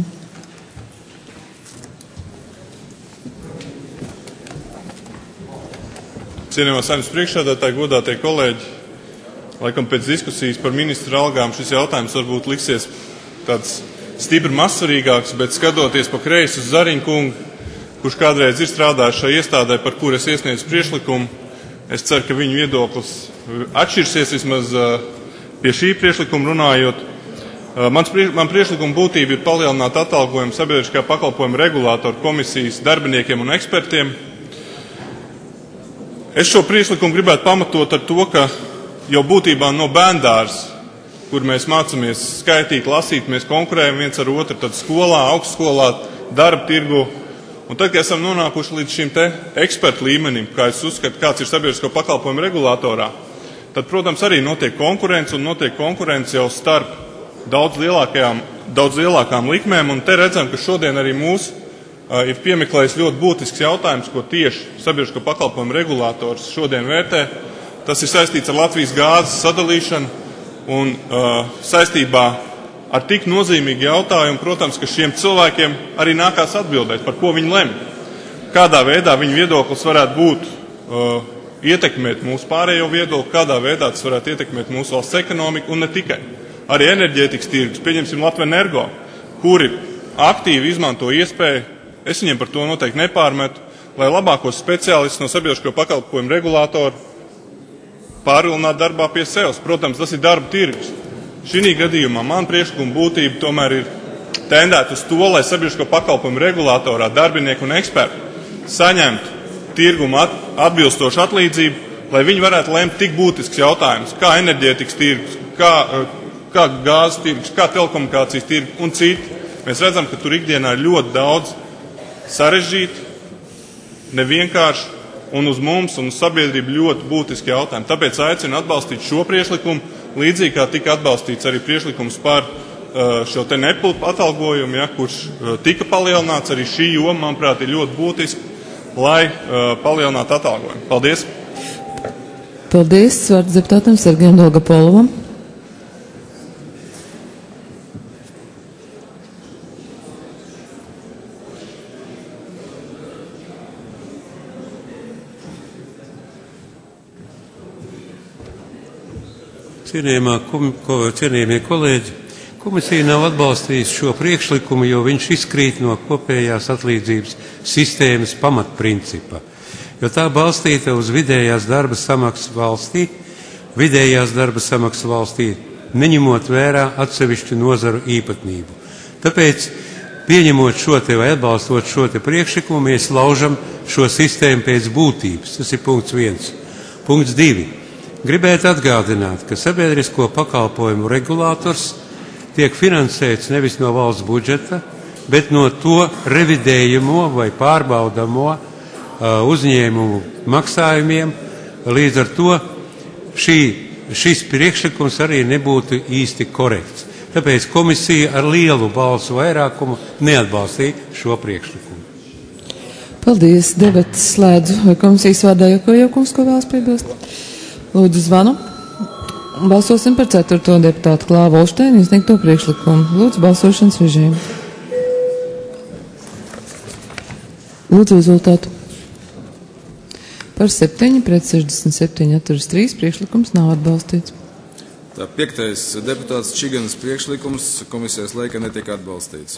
Cienījamā Saeimas priekšsēdētāji, godātie kolēģi, laikam pēc diskusijas par ministru algām šis jautājums varbūt liksies tāds stipri mazsvarīgāks, bet skatoties pa kreisi uz Zariņu kungu, kurš kādreiz ir strādājis šajā iestādē, par kur es iesniedzu priekšlikumu, es ceru, ka viņu viedoklis atšķirsies vismaz pie šī priekšlikuma runājot. Man priekšlikuma būtība ir palielināt atalgojumu sabiedriskā pakalpojuma regulātoru komisijas darbiniekiem un ekspertiem. Es šo priekšlikumu gribētu pamatot ar to, ka jau būtībā no bērndārs, kur mēs mācāmies skaitīt, lasīt, mēs konkurējam viens ar otru, tad skolā, augstskolā, darba tirgu. Un tad, kad esam nonākuši līdz šim te ekspertu līmenim, kā es uzskatu, kāds ir sabiedrisko pakalpojumu regulātorā, tad, protams, arī notiek konkurence un notiek konkurence jau starp daudz lielākām likmēm. Un te redzam, ka šodien arī mūsu ir piemeklējis ļoti būtisks jautājums, ko tieši sabiedrisko pakalpojumu regulātors šodien vērtē. Tas ir saistīts ar Latvijas gāzes sadalīšanu un saistībā ar tik nozīmīgu jautājumu, protams, ka šiem cilvēkiem arī nākās atbildēt, par ko viņi lemj. Kādā veidā viņu viedoklis varētu būt ietekmēt mūsu pārējo viedokli, kādā veidā tas varētu ietekmēt mūsu valsts ekonomiku un ne tikai. Arī enerģētikas tirgus, pieņemsim Latvenergo, kuri aktīvi izmanto iespēju. Es viņiem par to noteikti nepārmetu, lai labākos speciālistus no sabiedrisko pakalpojumu regulātoru pārvilinātu darbā pie sevis. Protams, tas ir darba tirgus. Šī gadījumā man priekšlikuma būtība tomēr ir tendēt uz to, lai sabiedrisko pakalpojumu regulātorā darbinieki un eksperti saņemtu tirguma atbilstošu atlīdzību, lai viņi varētu lemt tik būtisks jautājums, kā enerģētikas tirgus, kā gāzes tirgus, kā telekomunikācijas tirgus un citi. Mēs redzam, ka tur ikdienā ir ļoti daudz sarežģīti, nevienkārši un uz mums un uz sabiedrību ļoti būtiski jautājumi. Tāpēc aicinu atbalstīt šo priekšlikumu, līdzīgi kā tika atbalstīts arī priekšlikums par šo te nepilnu atalgojumu, kurš tika palielināts. Arī šī joma, manuprāt, ir ļoti būtiska, lai palielinātu atalgojumu. Paldies! Paldies! Vārds deputātam Sergejam Dolgopolovam. Cienījamie kolēģi, komisija nav atbalstījusi šo priekšlikumu, jo viņš izkrīt no kopējās atlīdzības sistēmas pamatprincipa, jo tā balstīta uz vidējās darba samaksas valstī, neņemot vērā atsevišķu nozaru īpatnību. Tāpēc, pieņemot šo te vai atbalstot šo te priekšlikumu, mēs laužam šo sistēmu pēc būtības. Tas ir punkts 1. Punkts 2. Gribētu atgādināt, ka sabiedrisko pakalpojumu regulātors tiek finansēts nevis no valsts budžeta, bet no to revidējamo vai pārbaudamo uzņēmumu maksājumiem. Līdz ar to šis priekšlikums arī nebūtu īsti korekts. Tāpēc komisija ar lielu balsu vairākumu neatbalstīja šo priekšlikumu. Paldies. Debates slēdzu. Vai komisijas vārdā Jokojakungs, ko vēlas piebilst? Lūdzu zvanu. Balsosim par 4. deputātu Klāvu Olšteinu iesniegto priekšlikumu. Lūdzu balsošanas režīmu. Lūdzu rezultātu. Par 7 pret 67 atturas 3 priekšlikums nav atbalstīts. Tā 5. deputāts Čiganas priekšlikums komisijas laika netiek atbalstīts.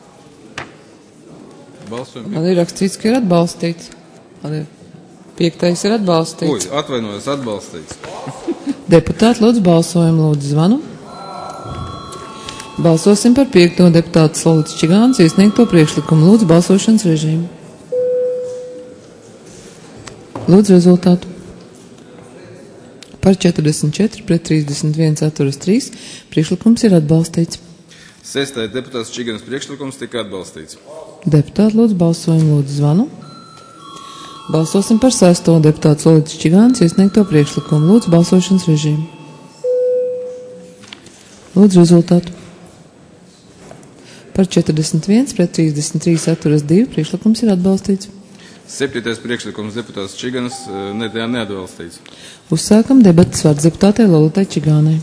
Balsojam. Man ir rakstīts, ka ir atbalstīts. 5. ir atbalstīts. Atvainojos, atbalstīts. Deputāti, lūdzu balsojumu, lūdzu zvanu. Balsosim par 5. deputātu Solīts Čigāns iesniegto priekšlikumu. Lūdzu balsošanas režīmu. Lūdzu rezultātu. Par 44 pret 31 atturas 3 priekšlikums ir atbalstīts. 6. deputāts Čiganas priekšlikums tika atbalstīts. Deputāti, lūdzu balsojumu, lūdzu zvanu. Balsosim par 6. deputātu Solīts Čigāns iesniegto priekšlikumu. Lūdzu balsošanas režīmu. Lūdzu rezultātu. Par 41 pret 33 atturas 2 priekšlikums ir atbalstīts. 7. priekšlikums deputāts Čiganas neatbalstīts. Uzsākam debatas vārds deputātei Lolitai Čigānai.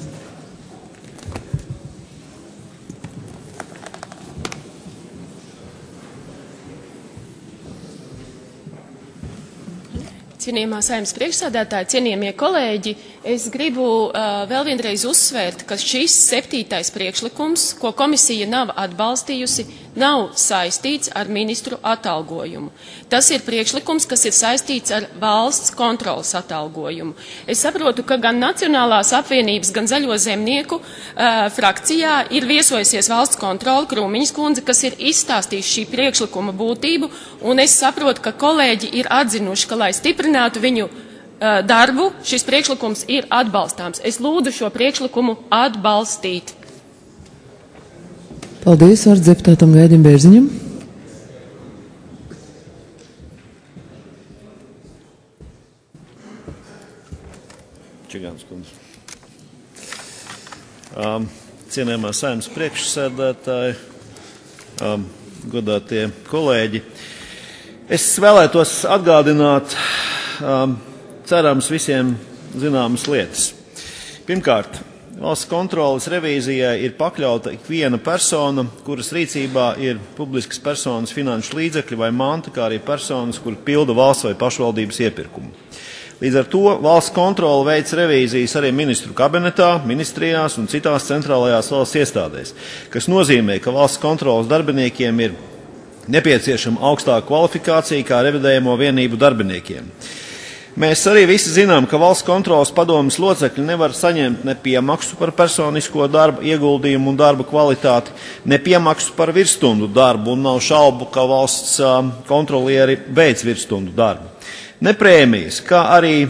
Cienījamā Saeimas priekšsēdētāja, cienījamie kolēģi, es gribu vēl vienreiz uzsvērt, ka šis 7. priekšlikums, ko komisija nav atbalstījusi, nav saistīts ar ministru atalgojumu. Tas ir priekšlikums, kas ir saistīts ar valsts kontrolas atalgojumu. Es saprotu, ka gan Nacionālās apvienības, gan Zaļo zemnieku frakcijā ir viesojusies valsts kontrola Krūmiņas kundze, kas ir izstāstījuši šī priekšlikuma būtību, un es saprotu, ka kolēģi ir atzinuši, ka, lai stiprinātu viņu darbu, šis priekšlikums ir atbalstāms. Es lūdzu šo priekšlikumu atbalstīt. Paldies, vārds deputātam Gaidim Bērziņam. Čigāns kundze. Cienējamā Saeimas priekšsēdētāji, godātie kolēģi. Es vēlētos atgādināt cerams visiem zināmas lietas. Pirmkārt, valsts kontroles revīzijai ir pakļauta ikviena persona, kuras rīcībā ir publiskas personas finanšu līdzekļi vai manta, kā arī personas, kur pilda valsts vai pašvaldības iepirkumu. Līdz ar to valsts kontrole veic revīzijas arī ministru kabinetā, ministrijās un citās centrālajās valsts iestādēs, kas nozīmē, ka valsts kontroles darbiniekiem ir nepieciešama augstāka kvalifikācija kā revidējamo vienību darbiniekiem. Mēs arī visi zinām, ka valsts kontroles padomes locekļi nevar saņemt ne piemaksu par personisko darbu ieguldījumu un darba kvalitāti, ne piemaksu par virsstundu darbu, un nav šaubu, ka valsts kontrolieri veic virsstundu darbu. Ne prēmijas, kā arī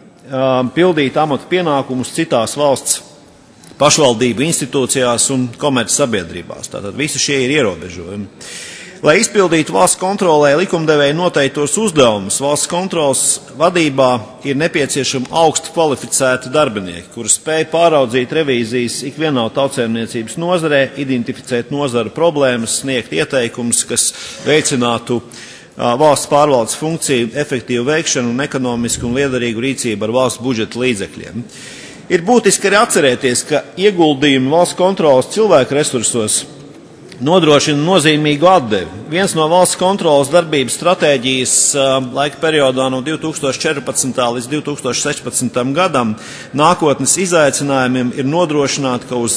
pildīt amatu pienākumus citās valsts pašvaldību institūcijās un komercsabiedrībās. Tātad visi šie ir ierobežojumi. Lai izpildītu valsts kontrolē likumdevēja noteiktos uzdevumus, valsts kontrolas vadībā ir nepieciešami augsti kvalificēti darbinieki, kuri spēj pāraudzīt revīzijas ikvienā tautsēmniecības nozarē, identificēt nozaru problēmas, sniegt ieteikumus, kas veicinātu valsts pārvaldes funkciju, efektīvu veikšanu un ekonomisku un liederīgu rīcību ar valsts budžeta līdzekļiem. Ir būtiski arī atcerēties, ka ieguldījumi valsts kontrolas cilvēku resursos nodrošina nozīmīgu atdevi. Viens no valsts kontrolas darbības stratēģijas laika periodā no 2014. līdz 2016. gadam nākotnes izaicinājumiem ir nodrošināt, ka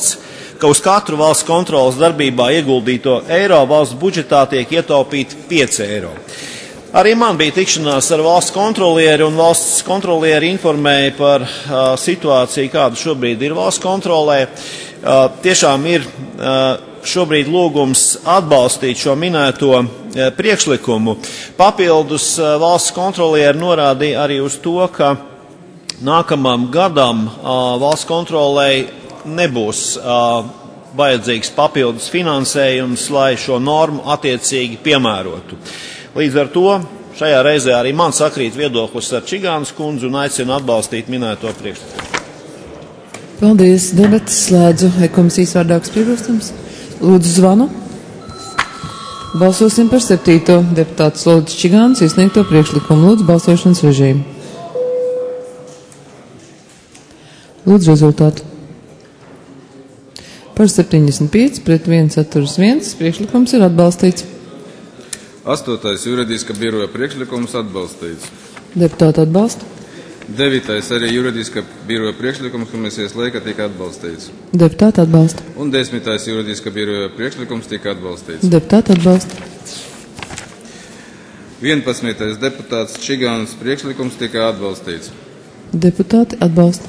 uz katru valsts kontrolas darbībā ieguldīto eiro valsts budžetā tiek ietaupīti 5 eiro. Arī man bija tikšanās ar valsts kontrolieri, un valsts kontrolieri informēja par situāciju, kāda šobrīd ir valsts kontrolē. Tiešām ir šobrīd lūgums atbalstīt šo minēto priekšlikumu. Papildus valsts kontrolieri norādīja arī uz to, ka nākamam gadam valsts kontrolei nebūs vajadzīgs papildus finansējums, lai šo normu attiecīgi piemērotu. Līdz ar to šajā reizē arī man sakrīt viedoklis ar Čigānas kundzi un aicinu atbalstīt minēto priekšlikumu. Paldies. Debates slēdzu. Komisijas vārdā kas piebilstams? Lūdzu zvanu. Balsosim par 7. deputātu Lolitas Čigānas iesniegto priekšlikumu. Lūdzu balsošanas režīmu. Lūdzu rezultātu. Par 75 pret 1 atturas 1. Priekšlikums ir atbalstīts. 8. juridiska biroja priekšlikums atbalstīts. Deputāti atbalsta. 9. arī juridiska biroja priekšlikums komisijas laika tika atbalstīts. Deputāti atbalsta. Un 10. juridiska biroja priekšlikums tika atbalstīts. Deputāti atbalsta. 11. deputāts Čigānas priekšlikums tika atbalstīts. Deputāti atbalsta.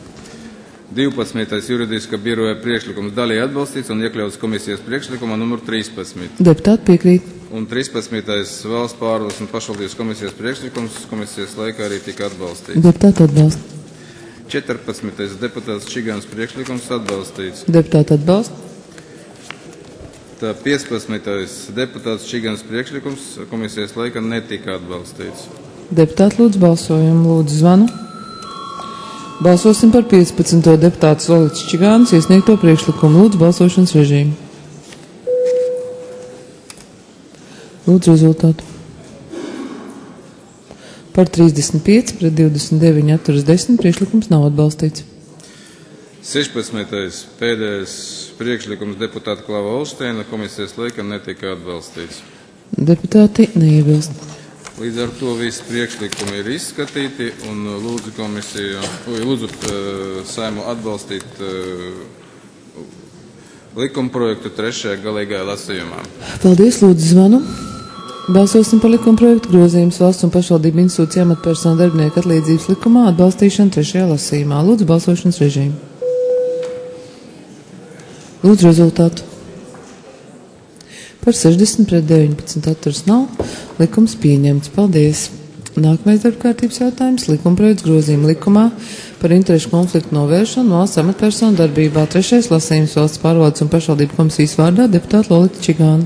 12. juridiska biroja priekšlikums daļai atbalstīts un iekļauts komisijas priekšlikuma numur 13. Deputāti piekrīt. Un 13. valsts pārvaldes un pašvaldības komisijas priekšlikums komisijas laikā arī tika atbalstīts. Deputāti atbalsta. 14. deputāts Čigānas priekšlikums atbalstīts. Deputāti atbalsta. Tā 15. deputāts Čigānas priekšlikums komisijas laikā netika atbalstīts. Deputāti lūdzu balsojumu. Lūdzu zvanu. Balsosim par 15. deputātu Lolitas Čigānas iesniegto priekšlikumu. Lūdzu balsošanas režīmu. Lūdzu rezultātu. Par 35 pret 29 atturas 10 priekšlikums nav atbalstīts. 16. pēdējais priekšlikums deputāta Klava Olšteina komisijas laikam netika atbalstīts. Deputāti neiebilst. Līdz ar to visi priekšlikumi ir izskatīti un lūdzu Saimu atbalstīt likumprojektu 3. galīgajā lasījumā. Paldies, lūdzu zvanu. Balsosim par likumprojektu grozījumus valsts un pašvaldību institūciju amatpersonu darbinieku atlīdzības likumā atbalstīšanu 3. lasījumā. Lūdzu balsošanas režīmu. Lūdzu rezultātu. Par 60 pret 19 atturas nav. Likums pieņemts. Paldies. Nākamais darbkārtības jautājums - likumprojekts grozījuma likumā par interešu konfliktu novēršanu valsts amatpersonu darbībā. 3. lasījums valsts pārvaldes un pašvaldību komisijas vārdā deputāta Lolita Čigāna.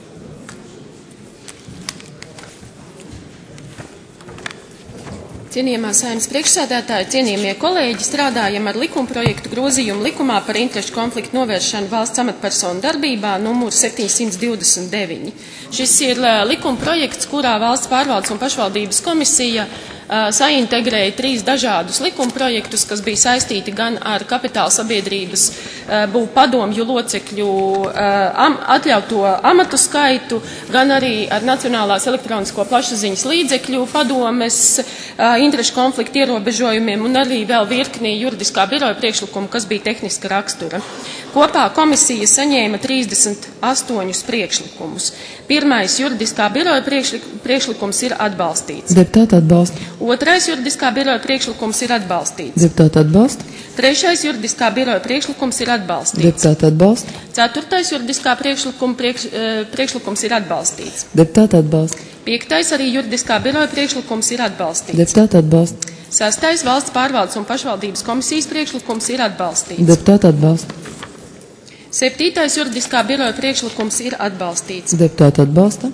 Cienījamā Saeimas priekšsēdētāja, cienījamie kolēģi, strādājam ar likumprojektu grozījumu likumā par interešu konfliktu novēršanu valsts amatpersonu darbībā numur 729. Šis ir likumprojekts, kurā valsts pārvaldes un pašvaldības komisija saintegrēja 3 dažādus likumprojektus, kas bija saistīti gan ar kapitāla sabiedrības būvu padomju locekļu atļauto amatu skaitu, gan arī ar Nacionālās elektronisko plašsaziņas līdzekļu padomes interešu konfliktu ierobežojumiem un arī vēl virknī juridiskā biroja priekšlikumu, kas bija tehniska rakstura. Kopā komisija saņēma 38 priekšlikumus. Pirmais juridiskā biroja priekšlikums ir atbalstīts. Deputāti atbalsta. Otrais juridiskā biroja priekšlikums ir atbalstīts. Deputāti atbalsta. Trešais juridiskā biroja priekšlikums ir atbalstīts. Deputāti atbalsta. Ceturtais juridiskā priekšlikums ir atbalstīts. Deputāti atbalsta. Piektais arī juridiskā biroja priekšlikums ir atbalstīts. Deputāti atbalsta. Sastais valsts pārvaldes un pašvaldības komisijas priekšlikums ir atbalstīts. Deputāti atbalsta. Septītais juridiskā biroja priekšlikums ir atbalstīts. Deputāti atbalsta.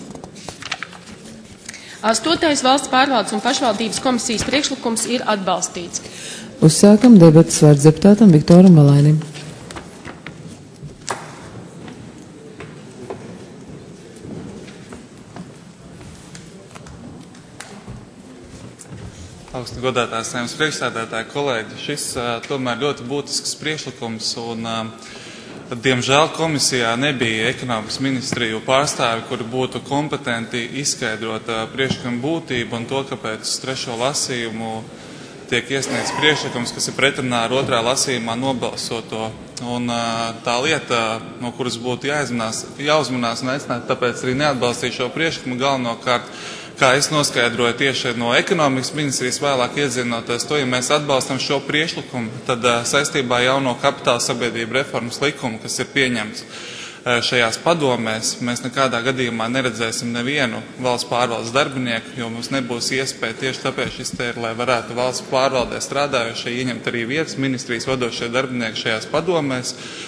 Astotais valsts pārvaldes un pašvaldības komisijas priekšlikums ir atbalstīts. Uzsākam debatas vārds deputātam Viktoram Valainim. Augstu godātās Saeimas priekšsēdētāji, kolēģi, šis tomēr ļoti būtisks priekšlikums un diemžēl komisijā nebija ekonomikas ministriju pārstāvi, kuri būtu kompetenti izskaidrot priekšlikumu būtību un to, kāpēc uz 3. lasījumu tiek iesniegts priekšlikums, kas ir pretrunā ar 2. lasījumā nobalsoto. Un tā lieta, no kuras būtu jāuzmanās un aicināt, tāpēc arī neatbalstīju šo priekšlikumu galvenokārt, kā es noskaidroju tieši no ekonomikas ministrijas vēlāk iedzinoties to, ja mēs atbalstam šo priekšlikumu, tad saistībā jauno kapitāla sabiedrību reformas likumu, kas ir pieņemts šajās padomēs, mēs nekādā gadījumā neredzēsim nevienu valsts pārvaldes darbinieku, jo mums nebūs iespēja tieši tāpēc šis te ir, lai varētu valsts pārvaldē strādājušie ieņemt arī vietas ministrijas vadošie darbinieki šajās padomēs.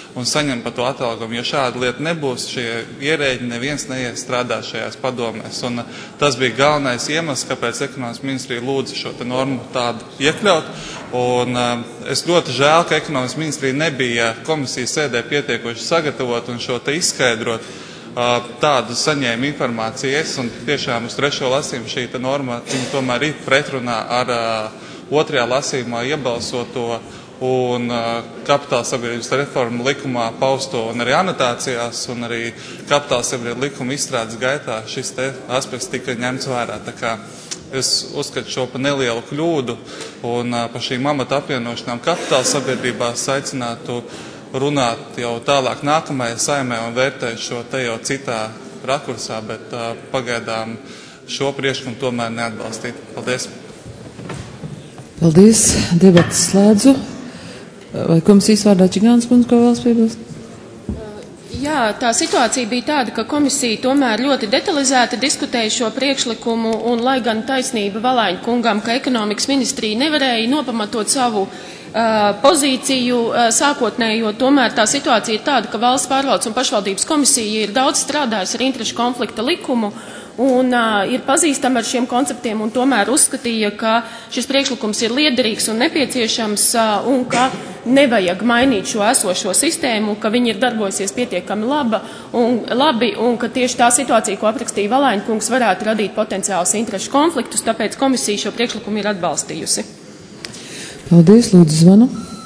un saņem par to atalgojumu. Jo šāda lieta nebūs, šie ierēģi neviens neies strādāt šajās padomēs. Un tas bija galvenais iemesls, kāpēc ekonomikas ministrija lūdza šo te normu tādu iekļaut. Un es ļoti žēl, ka ekonomikas ministrija nebija komisijas sēdē pietiekoši sagatavot un šo te izskaidrot. Tādu saņēmu informāciju es, un tiešām uz 3. lasījumu šī norma tomēr ir pretrunā ar 2. lasījumā iebalsoto un kapitāla sabiedrības reformu likumā pausto, un arī anotācijās, un arī kapitāla sabiedrības likuma izstrādes gaitā šis te aspekts tika ņemts vērā. Tā kā es uzskatu šo par nelielu kļūdu, un par šīm amata apvienošanām kapitāla sabiedrībās aicinātu runāt jau tālāk nākamajai saimē un vērtēt šo te jau citā rakursā, bet pagaidām šo priekšlikumu tomēr neatbalstīt. Paldies! Paldies! Debates slēdzu. Vai komisijas vārdā Čigānas kundze ko vēlas piebilst? Jā, tā situācija bija tāda, ka komisija tomēr ļoti detalizēti diskutēja šo priekšlikumu, un lai gan taisnība Valaiņa kungam, ka ekonomikas ministrija nevarēja nopamatot savu pozīciju sākotnējo, tomēr tā situācija ir tāda, ka valsts pārvaldes un pašvaldības komisija ir daudz strādājusi ar interešu konflikta likumu un ir pazīstama ar šiem konceptiem un tomēr uzskatīja, ka šis priekšlikums ir liederīgs un nepieciešams un ka nevajag mainīt šo esošo sistēmu, ka viņi ir darbojusies pietiekami labi un ka tieši tā situācija, ko aprakstīja Valaiņa kungs, varētu radīt potenciālus interešu konfliktus, tāpēc komisija šo priekšlikumu ir atbalstījusi. Paldies, lūdzu zvanu.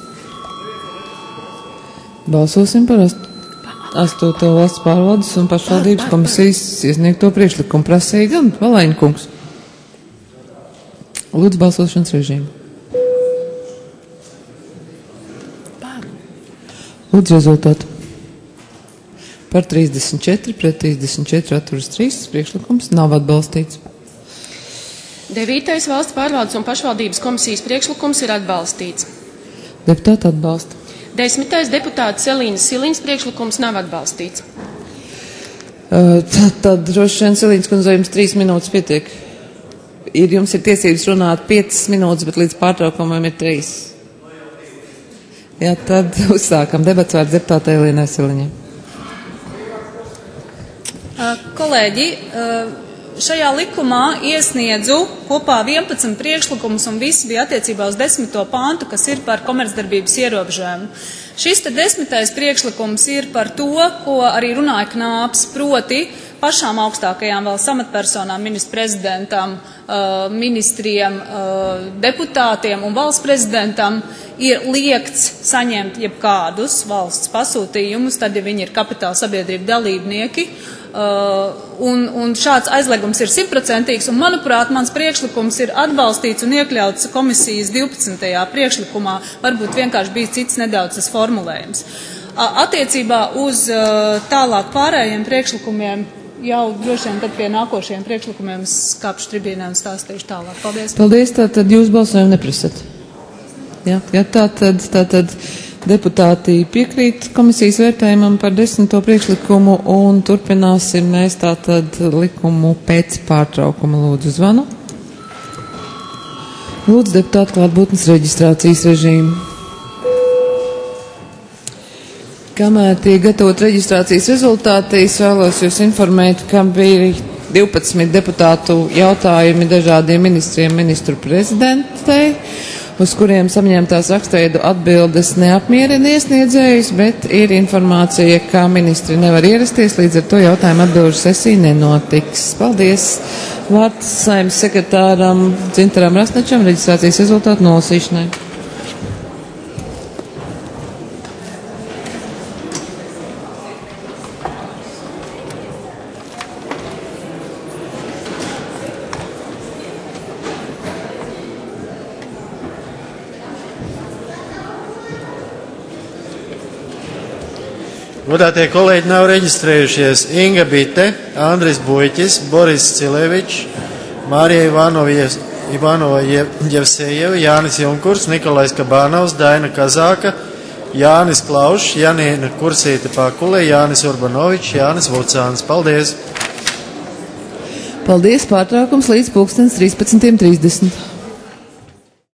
Balsosim par 8. valsts pārvaldes un pašvaldības komisijas iesniegto priekšlikumu. Prasīja gan Valaiņa kungs. Lūdzu balsošanas režīmu. Lūdzu rezultātu. Par 34, pret 34 atturas 3 priekšlikums nav atbalstīts. 9. valsts pārvaldes un pašvaldības komisijas priekšlikums ir atbalstīts. Deputāti atbalsta. 10. deputāts Selīnas Siliņas priekšlikums nav atbalstīts. Tad droši vien Selīnas kundze jums 3 minūtes pietiek. Jums ir tiesības runāt 5 minūtes, bet līdz pārtraukumam ir 3. Jā, tad uzsākam debats vārds deputātei Elīnai Siliņai. Kolēģi, šajā likumā iesniedzu kopā 11 priekšlikumus un visi bija attiecībā uz 10. pāntu, kas ir par komercdarbības ierobežojumu. Šis te 10. priekšlikums ir par to, ko arī runāja Knāps, proti pašām augstākajām valsts amatpersonām, ministru prezidentam, ministriem, deputātiem un valsts prezidentam ir liegts saņemt jebkādus valsts pasūtījumus, tad, ja viņi ir kapitāla sabiedrību dalībnieki. Un šāds aizliegums ir 100%, un, manuprāt, mans priekšlikums ir atbalstīts un iekļauts komisijas 12. priekšlikumā, varbūt vienkārši bija cits nedaudz tas formulējums. Attiecībā uz tālāk pārējiem priekšlikumiem jau droši vien tad pie nākošajiem priekšlikumiem skāpšu tribīnē un stāstīšu tālāk. Paldies. Paldies, tātad jūs balsojumu neprasat. Jā, tātad deputāti piekrīt komisijas vērtējumam par 10. priekšlikumu un turpināsim mēs tātad likumu pēc pārtraukuma. Lūdzu zvanu. Lūdzu deputātu klātbūtnes reģistrācijas režīmu. Kamēr tiek gatavot reģistrācijas rezultāti, es vēlos jūs informēt, ka bija 12 deputātu jautājumi dažādiem ministriem, ministru prezidentei, uz kuriem saņemtās rakstveidu atbildes neapmierina iesniedzējus, bet ir informācija, ka ministri nevar ierasties, līdz ar to jautājumu atbilžu sesija nenotiks. Paldies! Vārds Saeimas sekretāram Dzintaram Rasnačam reģistrācijas rezultātu nolasīšanai. Godātie kolēģi, nav reģistrējušies Inga Bite, Andris Buļķis, Boris Cilevičs, Mārija Ivanova Jevsejeva, Jānis Junkurs, Nikolais Kabānovs, Daina Kazāka, Jānis Klaušs, Janīna Kursīte Pakule, Jānis Urbanovičs, Jānis Vucāns. Paldies! Paldies, pārtraukums līdz 13:30.